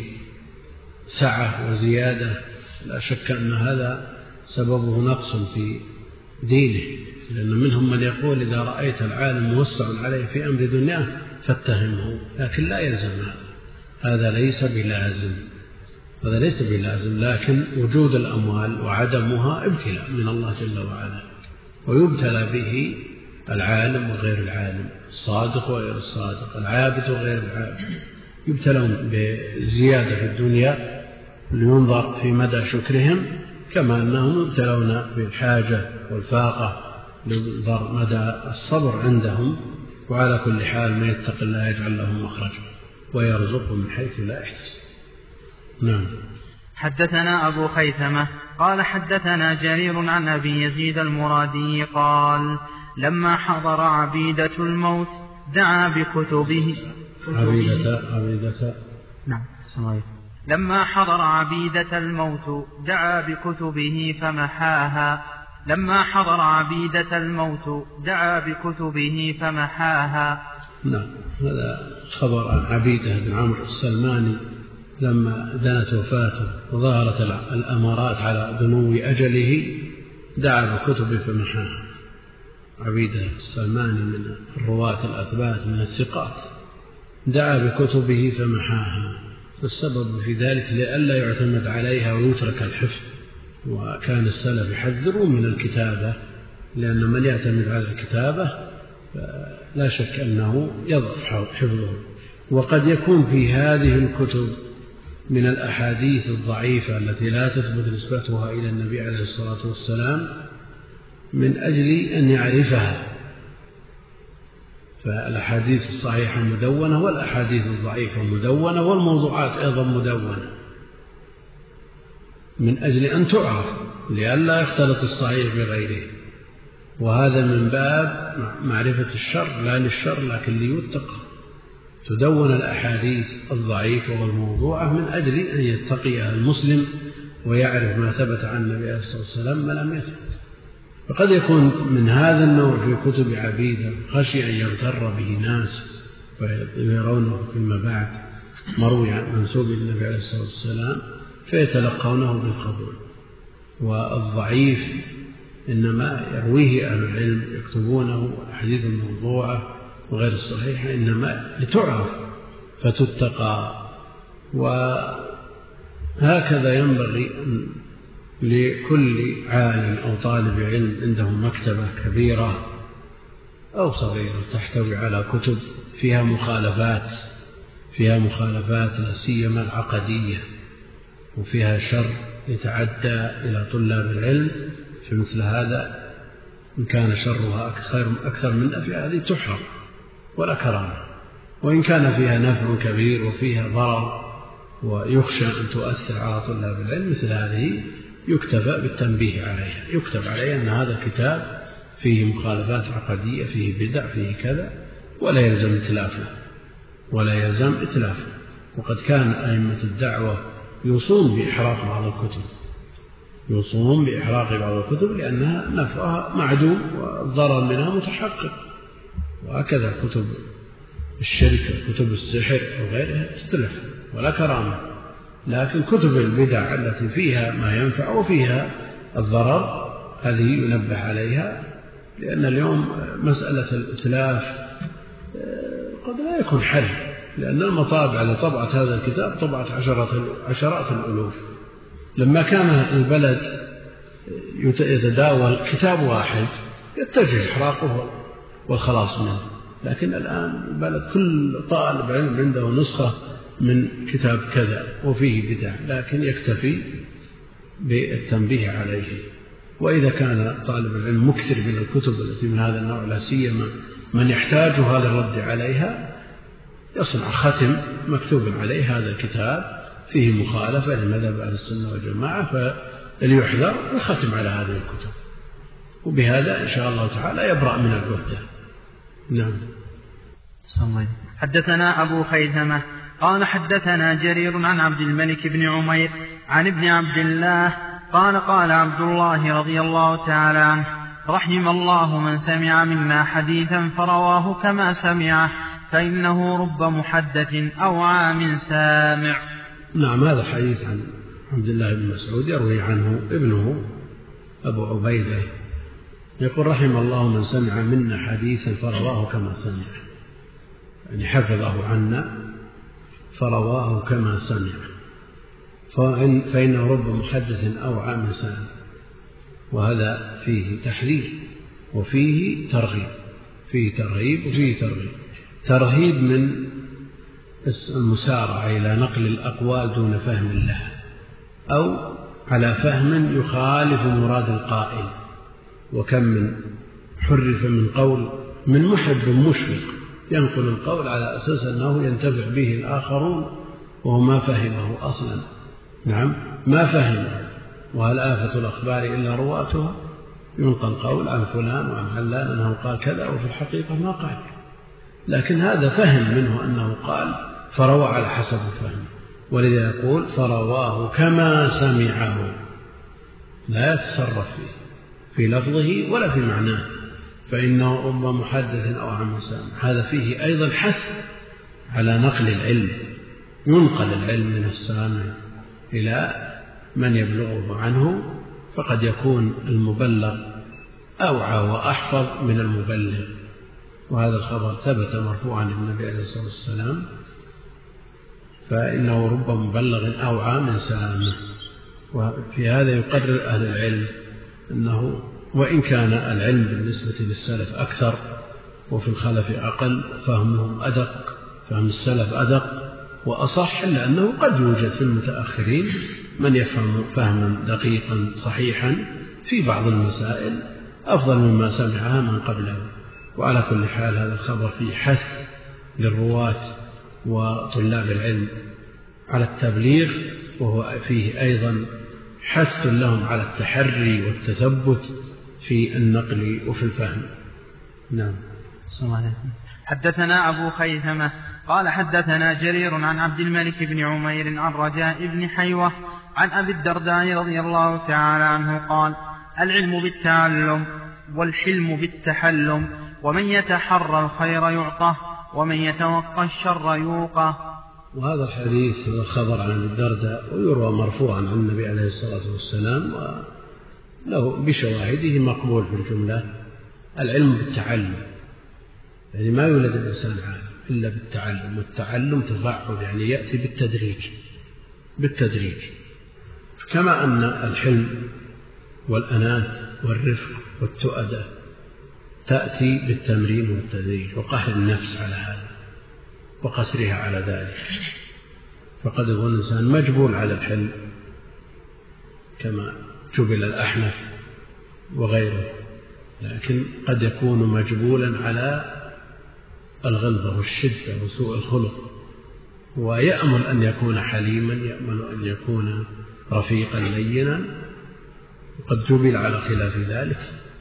سعة وزيادة لا شك أن هذا سببه نقص في دينه، لأن منهم من يقول إذا رأيت العالم موسع عليه في أمر دنياه فاتهمه، لكن لا يلزم هذا، هذا ليس بلازم، هذا ليس بلازم، لكن وجود الأموال وعدمها ابتلاء من الله جل وعلا، ويبتلى به العالم وغير العالم، الصادق وغير الصادق، العابد وغير العابد، يبتلون بزيادة في الدنيا لينظر في مدى شكرهم، كما أنهم يبتلون بالحاجة والفاقة لينظر مدى الصبر عندهم. وعلى كل حال من يتق الله يجعل له مخرجا ويرزقه من حيث لا يحتسب. نعم. حدثنا أبو خيثمة قال حدثنا جرير عن أبي يزيد المرادي قال لما حضر عبيدة الموت دعا بكتبه عبيدة عبيدة نعم سمعي. لما حضر عبيدة الموت دعا بكتبه فمحاها لما حضر عبيدة الموت دعا بكتبه فمحاها. نعم، هذا خبر عن عبيدة بن عمرو السلماني لما دنت وفاته وظهرت الأمارات على دنو أجله دعا بكتبه فمحاها. عبيدة السلماني من الرواة الأثبات من الثقات، دعا بكتبه فمحاها، فالسبب في ذلك لئلا يعتمد عليها ويترك الحفظ، وكان السلف يحذرون من الكتابة، لأن من يعتمد على الكتابة لا شك أنه يضعف حفظه. وقد يكون في هذه الكتب من الأحاديث الضعيفة التي لا تثبت نسبتها إلى النبي عليه الصلاة والسلام من أجل أن يعرفها، فالأحاديث الصحيحة مدونة والأحاديث الضعيفة مدونة والموضوعات أيضا مدونة من أجل أن تعرف لئلا يختلط الصحيح بغيره، وهذا من باب معرفة الشر لا للشر لكن ليتقى. تدون الأحاديث الضعيفة والموضوعة من أجل أن يتقيها المسلم ويعرف ما ثبت عن النبي عليه الصلاة والسلام ما لم يثبت. فقد يكون من هذا النوع في كتب عبيدة خشي أن يغتر به ناس ويرونه فيما بعد مروي عن منسوب النبي عليه الصلاة والسلام فيتلقونه بالقبول. والضعيف إنما يرويه أهل العلم يكتبونه، والأحاديث الموضوعة وغير الصحيحة إنما لتعرف فتتقى. وهكذا ينبغي لكل عالم أو طالب علم عنده مكتبة كبيرة أو صغيرة تحتوي على كتب فيها مخالفات فيها مخالفات لا سيما العقدية، وفيها شر يتعدى إلى طلاب العلم، في مثل هذا إن كان شرها أكثر, أكثر من نفعها هذه تحرم ولا كرامة، وإن كان فيها نفع كبير وفيها ضرر ويخشى أن تؤثر على طلاب العلم مثل هذه يكتفى بالتنبيه عليها، يكتب عليها أن هذا كتاب فيه مخالفات عقدية فيه بدع فيه كذا، ولا يلزم إتلافه ولا يلزم إتلافه. وقد كان أئمة الدعوة يوصون بإحراق بعض الكتب يوصون بإحراق بعض الكتب لأنها نفعها معدوم والضرر منها متحقق. وهكذا كتب الشرك كتب السحر وغيرها تتلف ولا كرامة، لكن كتب البدع التي فيها ما ينفع وفيها الضرر هذه ينبه عليها، لأن اليوم مسألة الإتلاف قد لا يكون حل لأن المطابع لطبعة هذا الكتاب طبعت عشرات الألوف. لما كان البلد يتداول كتاب واحد يتجه إحراقه والخلاص منه، لكن الآن البلد كل طالب علم عنده نسخة من كتاب كذا وفيه بدع، لكن يكتفي بالتنبيه عليه. وإذا كان طالب العلم مكثر من الكتب التي من هذا النوع، لا سيما من يحتاجها للرد عليها، يصنع ختم مكتوب عليه هذا الكتاب فيه مخالفة لمذهب أهل السنة والجماعة، فليحذر الختم على هذه الكتب، وبهذا إن شاء الله تعالى يبرأ من العهدة. نعم. حدثنا أبو خيثمة قال حدثنا جرير عن عبد الملك بن عمير عن ابن عبد الله قال قال عبد الله رضي الله تعالى عنه: رحم الله من سمع منا حديثا فرواه كما سمعه، فإنه رب محدث أو عام سامع. نعم، هذا حديث عن عبد الله بن مسعود يروي عنه ابنه أبو عبيدة، يقول: رحم الله من سمع منا حديثا فرواه كما سمع، يعني حفظه عنا فرواه كما سمع، فإنه رب محدث أو عام سامع. وهذا فيه تحذير وفيه ترغيب، فيه ترغيب وفيه ترغيب. ترهيب من المسارعة إلى نقل الأقوال دون فهم لها، أو على فهم يخالف مراد القائل. وكم من حرف من قول من محب مشفق ينقل القول على أساس أنه ينتفع به الآخرون وهو ما فهمه أصلا. نعم، ما فهمه. وهل آفة الأخبار إلا رواتها؟ ينقل قول عن فلان وعن علان أنه قال كذا وفي الحقيقة ما قال، لكن هذا فهم منه أنه قال فروى على حسب الفهم. ولذا يقول: فرواه كما سمعه، لا يتصرف فيه في لفظه ولا في معناه، فإنه رب محدث أو عام سامع. هذا فيه أيضا حث على نقل العلم، ينقل العلم من السامع إلى من يبلغه عنه، فقد يكون المبلغ أوعى وأحفظ من المبلغ. وهذا الخبر ثبت مرفوعا للنبي عليه الصلاة والسلام، فإنه رب مبلغ أوعى من سامع. وفي هذا يقرر أهل العلم أنه وإن كان العلم بالنسبة للسلف أكثر وفي الخلف أقل، فهمهم أدق، فهم السلف أدق وأصح، إلا أنه قد يوجد في المتأخرين من يفهم فهما دقيقا صحيحا في بعض المسائل أفضل مما سمعها من قبله. وعلى كل حال هذا الخبر فيه حث للرواة وطلاب العلم على التبليغ، وهو فيه أيضا حث لهم على التحري والتثبت في النقل وفي الفهم. نعم. حدثنا أبو خيثمة قال حدثنا جرير عن عبد الملك بن عمير عن رجاء بن حيوة عن أبي الدرداء رضي الله تعالى عنه قال: العلم بالتعلم والحلم بالتحلم، ومن يتحرى الخير يعطه ومن يتوقى الشر يوقه. وهذا الحديث هو الخبر عن أبي الدرداء، ويروى مرفوعا عن النبي عليه الصلاة والسلام، وله بشواهده مقبول في الجملة. العلم بالتعلم، يعني ما يولد الإنسان عالم إلا بالتعلم، والتعلم تفاعل، يعني يأتي بالتدريج بالتدريج كما أن الحلم والأنات والرفق والتؤدة تأتي بالتمرين والتدريج وقهر النفس على هذا وقسرها على ذلك. فقد يكون الإنسان مجبول على الحلم كما جبل الأحنف وغيره، لكن قد يكون مجبولا على الغلظة والشدة وسوء الخلق، ويأمل أن يكون حليما، يأمل أن يكون رفيقا لينا، وقد جبل على خلاف ذلك.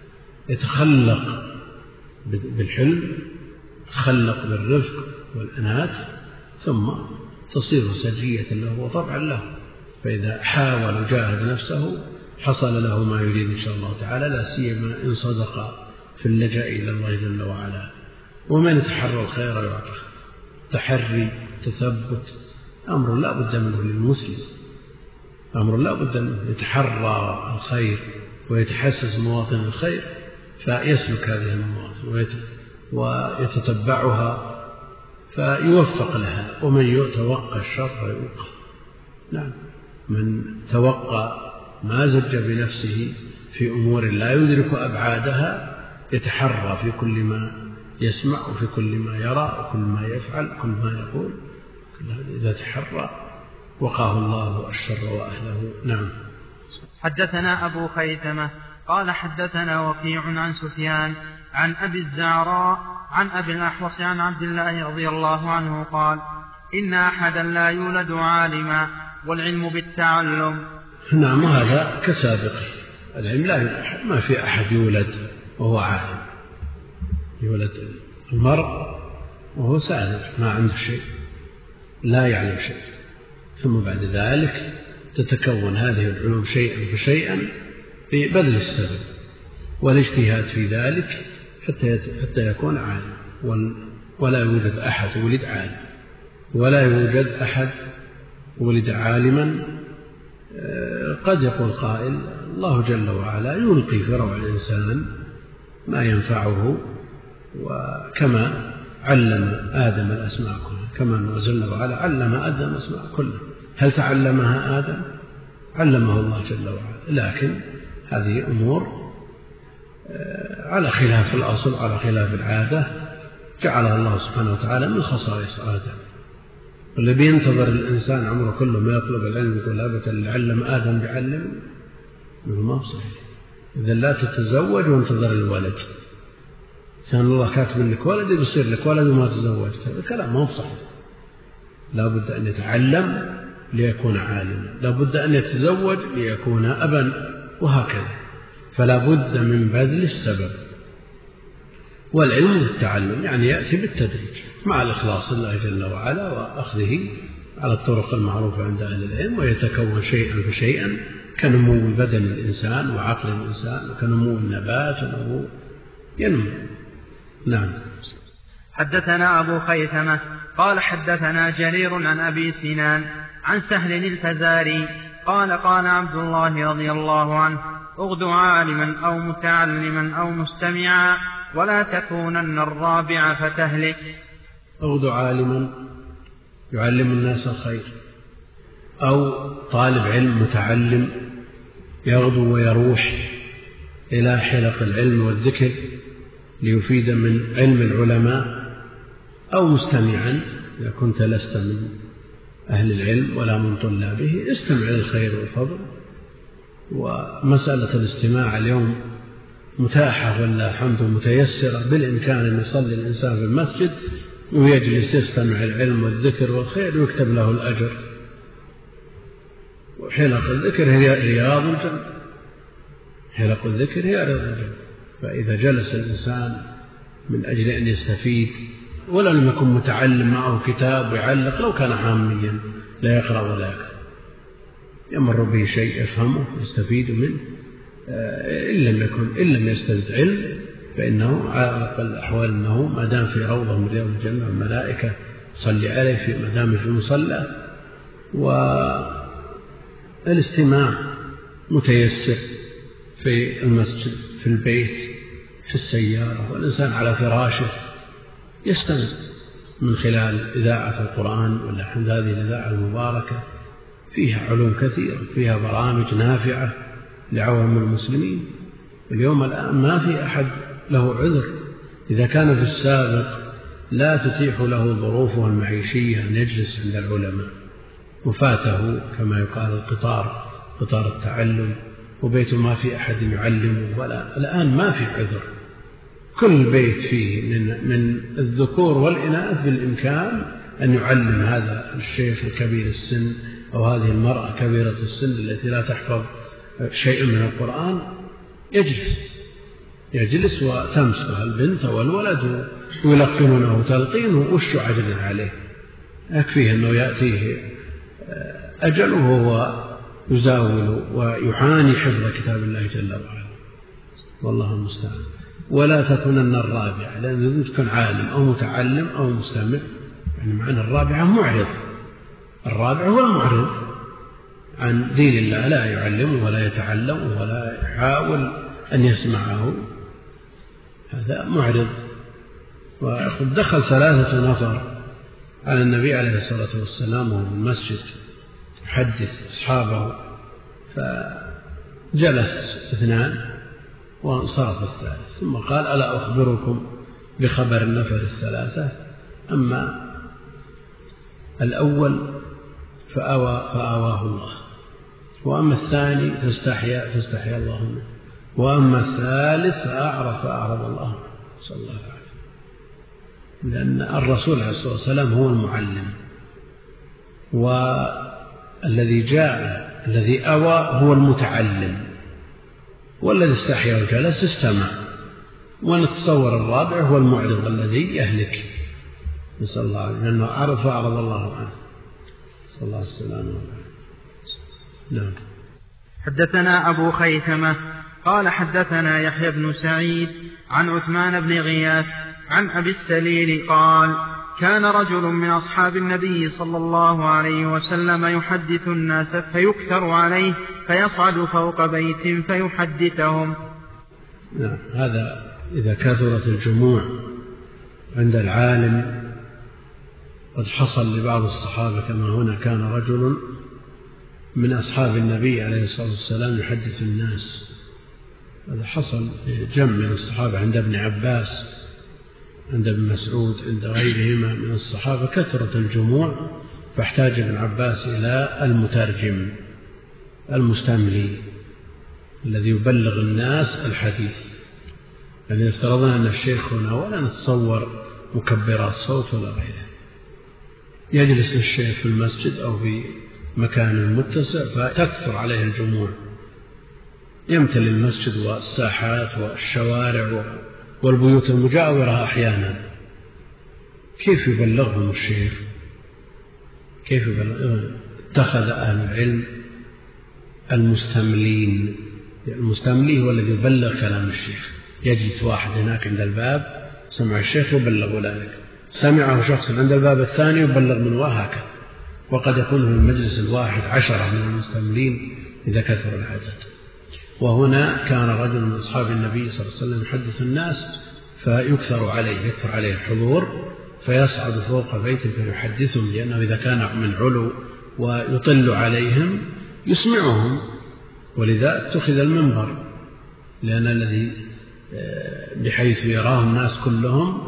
يتخلق بالحلم، يتخلق بالرفق والأنات، ثم تصير سجية له وطبعا له. فإذا حاول وجاهد نفسه حصل له ما يريد إن شاء الله تعالى، لا سيما إن صدق في اللجأ إلى الله جل وعلا. ومن يتحرى الخير يعطه. تحري تثبت أمر لا بد منه للمسلم، أمر لا بد منه، يتحرى الخير ويتحسس مواطن الخير فيسلك هذه المواطن ويتتبعها فيوفق لها. ومن يتوقى الشر يوقى. نعم، من توقى ما زج بنفسه في أمور لا يدرك أبعادها يتحرى في كل ما يسمع وفي كل ما يرى وكل ما يفعل كل ما يقول، إذا تحرى وقاه الله الشر وأهله. نعم. حدثنا أبو خيثمة قال حدثنا وكيع عن سفيان عن أبي الزعراء عن أبي الأحوص عن عبد الله رضي الله عنه قال: إن أحدا لا يولد عالما والعلم بالتعلم. نعم، هذا كسابقه. العلم لا يولد، ما في أحد يولد وهو عالم. يولد المرء وهو سالم ما عنده شيء، لا يعلم شيء، ثم بعد ذلك تتكون هذه العلوم شيئا فشيئا ببذل السبب والاجتهاد في ذلك حتى حتى يكون عالم. ولا يوجد أحد ولد عالم، ولا يوجد أحد ولد عالما. قد يقول قائل: الله جل وعلا يلقي في روع الإنسان ما ينفعه، وكما علم آدم الأسماء كلها، كما أنه جل وعلا علم آدم الأسماء كلها. هل تعلمها آدم؟ علمه الله جل وعلا، لكن هذه أمور على خلاف الأصل، على خلاف العادة، جعلها الله سبحانه وتعالى من خصائص آدم. واللي بينتظر الإنسان عمره كله ما يطلب العلم يقول أبدا اللي علم آدم بيعلم، يقول ما صحيح. إذا لا تتزوج وانتظر الولد، كان الله كاتب لك ولد يصير لك ولد وما تزوجت، هذا كلام ما صحيح. لا بد أن يتعلم ليكون عالما، لا بد أن يتزوج ليكون أبا، وهكذا. فلا بد من بذل السبب. والعلم بالتعلم يعني يأتي بالتدريج مع الإخلاص لله جل وعلا وأخذه على الطرق المعروفة عند أهل العلم، ويتكون شيئا فشيئا كنمو بدن الإنسان وعقل الإنسان وكنمو النبات ونمو ينمو. نعم. حدثنا أبو خيثمة قال حدثنا جرير عن أبي سنان عن سهل الفزاري قال: قال عبد الله رضي الله عنه: اغد عالما أو متعلما أو مستمعا ولا تكونن الرابع فتهلك. اغد عالما يعلم الناس الخير، أو طالب علم متعلم يغدو ويروح إلى حلق العلم والذكر ليفيد من علم العلماء، أو مستمعا إذا كنت لست من أهل العلم ولا من طلابه استمع للخير والفضل. ومسألة الاستماع اليوم متاحة والله الحمد متيسرة، بالإمكان أن يصلي الإنسان في المسجد ويجلس يستمع العلم والذكر والخير ويكتب له الأجر. وحلق الذكر هي رياض الجنة، حلق الذكر هي رياض الجنة. فإذا جلس الإنسان من أجل أن يستفيد ولا لم يكن متعلم معه كتاب ويعلق، لو كان عاميا لا يقرأ ولا يكتب، يمر به شيء يفهمه يستفيد منه، إن لم يكن إن لم يستزد علم فإنه على الأحوال أنه ما دام في روضة من رياض الجنة الملائكة تصلي عليه في ما دام في المصلى. والاستماع متيسر في المسجد، في البيت، في السيارة، والإنسان على فراشه يستمع من خلال إذاعة القرآن ولا هذه الإذاعة المباركة، فيها علوم كثيرة، فيها برامج نافعة لعوام المسلمين. اليوم الآن ما في أحد له عذر. إذا كان في السابق لا تتيح له ظروفه المعيشية أن يجلس عند العلماء وفاته كما يقال القطار، قطار التعلم، وبيته ما في أحد يعلمه، ولا الآن ما في عذر. كل بيت فيه من, من الذكور والإناث بالإمكان أن يعلم هذا الشيخ الكبير السن أو هذه المرأة كبيرة السن التي لا تحفظ شيء من القرآن، يجلس يجلس وتمسكها البنت والولد ويلقنونه تلقينه وش عجل عليه، يكفيه أنه يأتيه أجله وهو يزاول ويعاني حفظ كتاب الله جل وعلا، والله المستعان. ولا تكونن الرابعة، لأن تكون عالم أو متعلم أو مستمع، يعني معنى الرابعة معرض. الرابع هو المعرض عن دين الله، لا يعلمه ولا يتعلم ولا يحاول أن يسمعه، هذا معرض. وقد دخل ثلاثة نفر على النبي عليه الصلاة والسلام وهو في المسجد يحدث أصحابه، فجلس اثنان وانصرف الثالث، ثم قال: ألا أخبركم بخبر النفر الثلاثة؟ أما الأول فأوى فآواه الله، وأما الثاني فاستحيا فاستحيا الله منه، وأما الثالث فأعرض فأعرض الله صلى الله عليه وسلم. لأن الرسول عليه الصلاة والسلام هو المعلم، والذي جاء الذي أوى هو المتعلم، والذي استحيا وجلس استمع. ونتصور الرابع هو المعرض الذي يهلك، نسأل الله عليه، لأنه أعرض فأعرض الله عنه، صلى الله عليه وسلم. نعم. حدثنا أبو خيثمة قال حدثنا يحيى بن سعيد عن عثمان بن غياث عن أبي السليل قال: كان رجل من أصحاب النبي صلى الله عليه وسلم يحدث الناس فيكثر عليه فيصعد فوق بيت فيحدثهم. نعم. هذا إذا كثرت الجموع عند العالم. قد حصل لبعض الصحابة كما هنا، كان رجل من أصحاب النبي عليه الصلاة والسلام يحدث الناس. هذا حصل جمع من الصحابة عند ابن عباس، عند ابن مسعود، عند غيرهما من الصحابة. كثرة الجموع فاحتاج ابن عباس إلى المترجم المستملي الذي يبلغ الناس الحديث. يعني افترضنا أن الشيخ هنا ولا نتصور مكبرات صوت ولا غيره، يجلس الشيخ في المسجد أو في مكان متسع فتكثر عليه الجموع، يمتلئ المسجد والساحات والشوارع والبيوت المجاورة أحيانا. كيف يبلغهم الشيخ؟ كيف يبلغ؟ اتخذ أهل العلم المستملين. المستملي هو الذي يبلغ كلام الشيخ. يجلس واحد هناك عند الباب، سمع الشيخ يبلغ ذلك، سمعه شخص عند الباب الثاني يبلغ من وهكذا. وقد يكون في المجلس الواحد عشرة من المستملين إذا كثر العدد. وهنا كان رجل من أصحاب النبي صلى الله عليه وسلم يحدث الناس فيكثر عليه يكثر عليه الحضور، فيصعد فوق بيت فيحدثهم، لأنه إذا كان من علو ويطل عليهم يسمعهم، ولذا اتخذ المنبر، لأن الذي بحيث يراه الناس كلهم.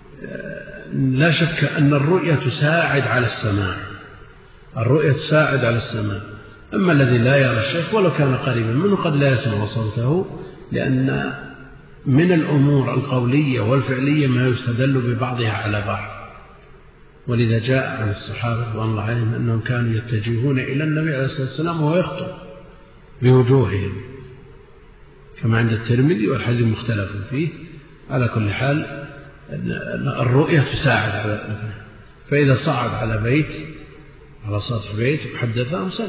لا شك أن الرؤية تساعد على السماع، الرؤية تساعد على السماع. أما الذي لا يرى الشيخ ولو كان قريبا منه قد لا يسمع صوته، لأن من الأمور القولية والفعلية ما يستدل ببعضها على بعض. ولذا جاء عن الصحابة رضوان الله عليهم أنهم كانوا يتجهون إلى النبي عليه الصلاة والسلام وهو يخطب بوجوههم، كما عند الترمذي، والحديث مختلف فيه. على كل حال الرؤية تساعد على ذلك. فإذا صعد على بيت، على سطح بيت، وحدثهم سمع.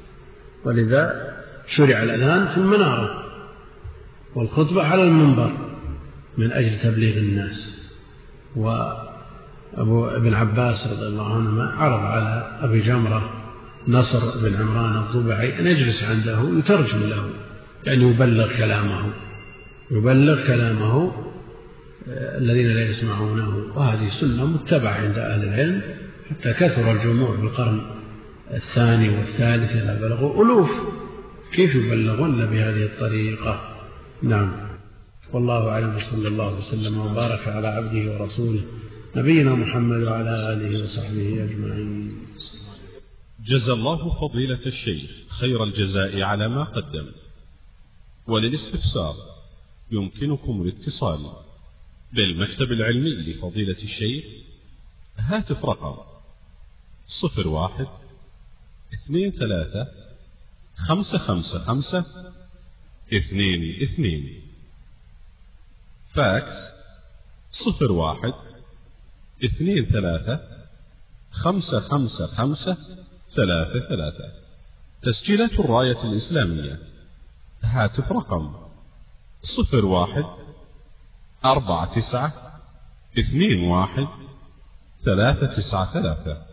ولذا شرع الأذان في المنارة والخطبة على المنبر من أجل تبليغ الناس. وأبو ابن عباس رضي الله عنهما عرض على أبي جمرة نصر بن عمران الضبعي أن يجلس عنده يترجم له، يعني يبلغ كلامه يبلغ كلامه الذين لا يسمعونه. وهذه سنة متبعة عند أهل العلم، حتى كثر الجموع بالقرن الثاني والثالث إلى بلغوا ألوف. كيف يبلغون بهذه الطريقة؟ نعم. والله أعلم، صلى الله وسلم وبارك على عبده ورسوله نبينا محمد وعلى آله وصحبه أجمعين. جزى الله فضيلة الشيخ خير الجزاء على ما قدم. وللاستفسار يمكنكم الاتصال بالمكتب العلمي لفضيلة الشيخ. هاتف رقم صفر واحد اثنين ثلاثة خمسة خمسة خمسة اثنين اثنين. فاكس صفر واحد اثنين ثلاثة خمسة خمسة خمسة ثلاثة ثلاثة. تسجيلات الراية الإسلامية. هاتف رقم صفر واحد أربعة تسعة اثنين واحد ثلاثة تسعة ثلاثة.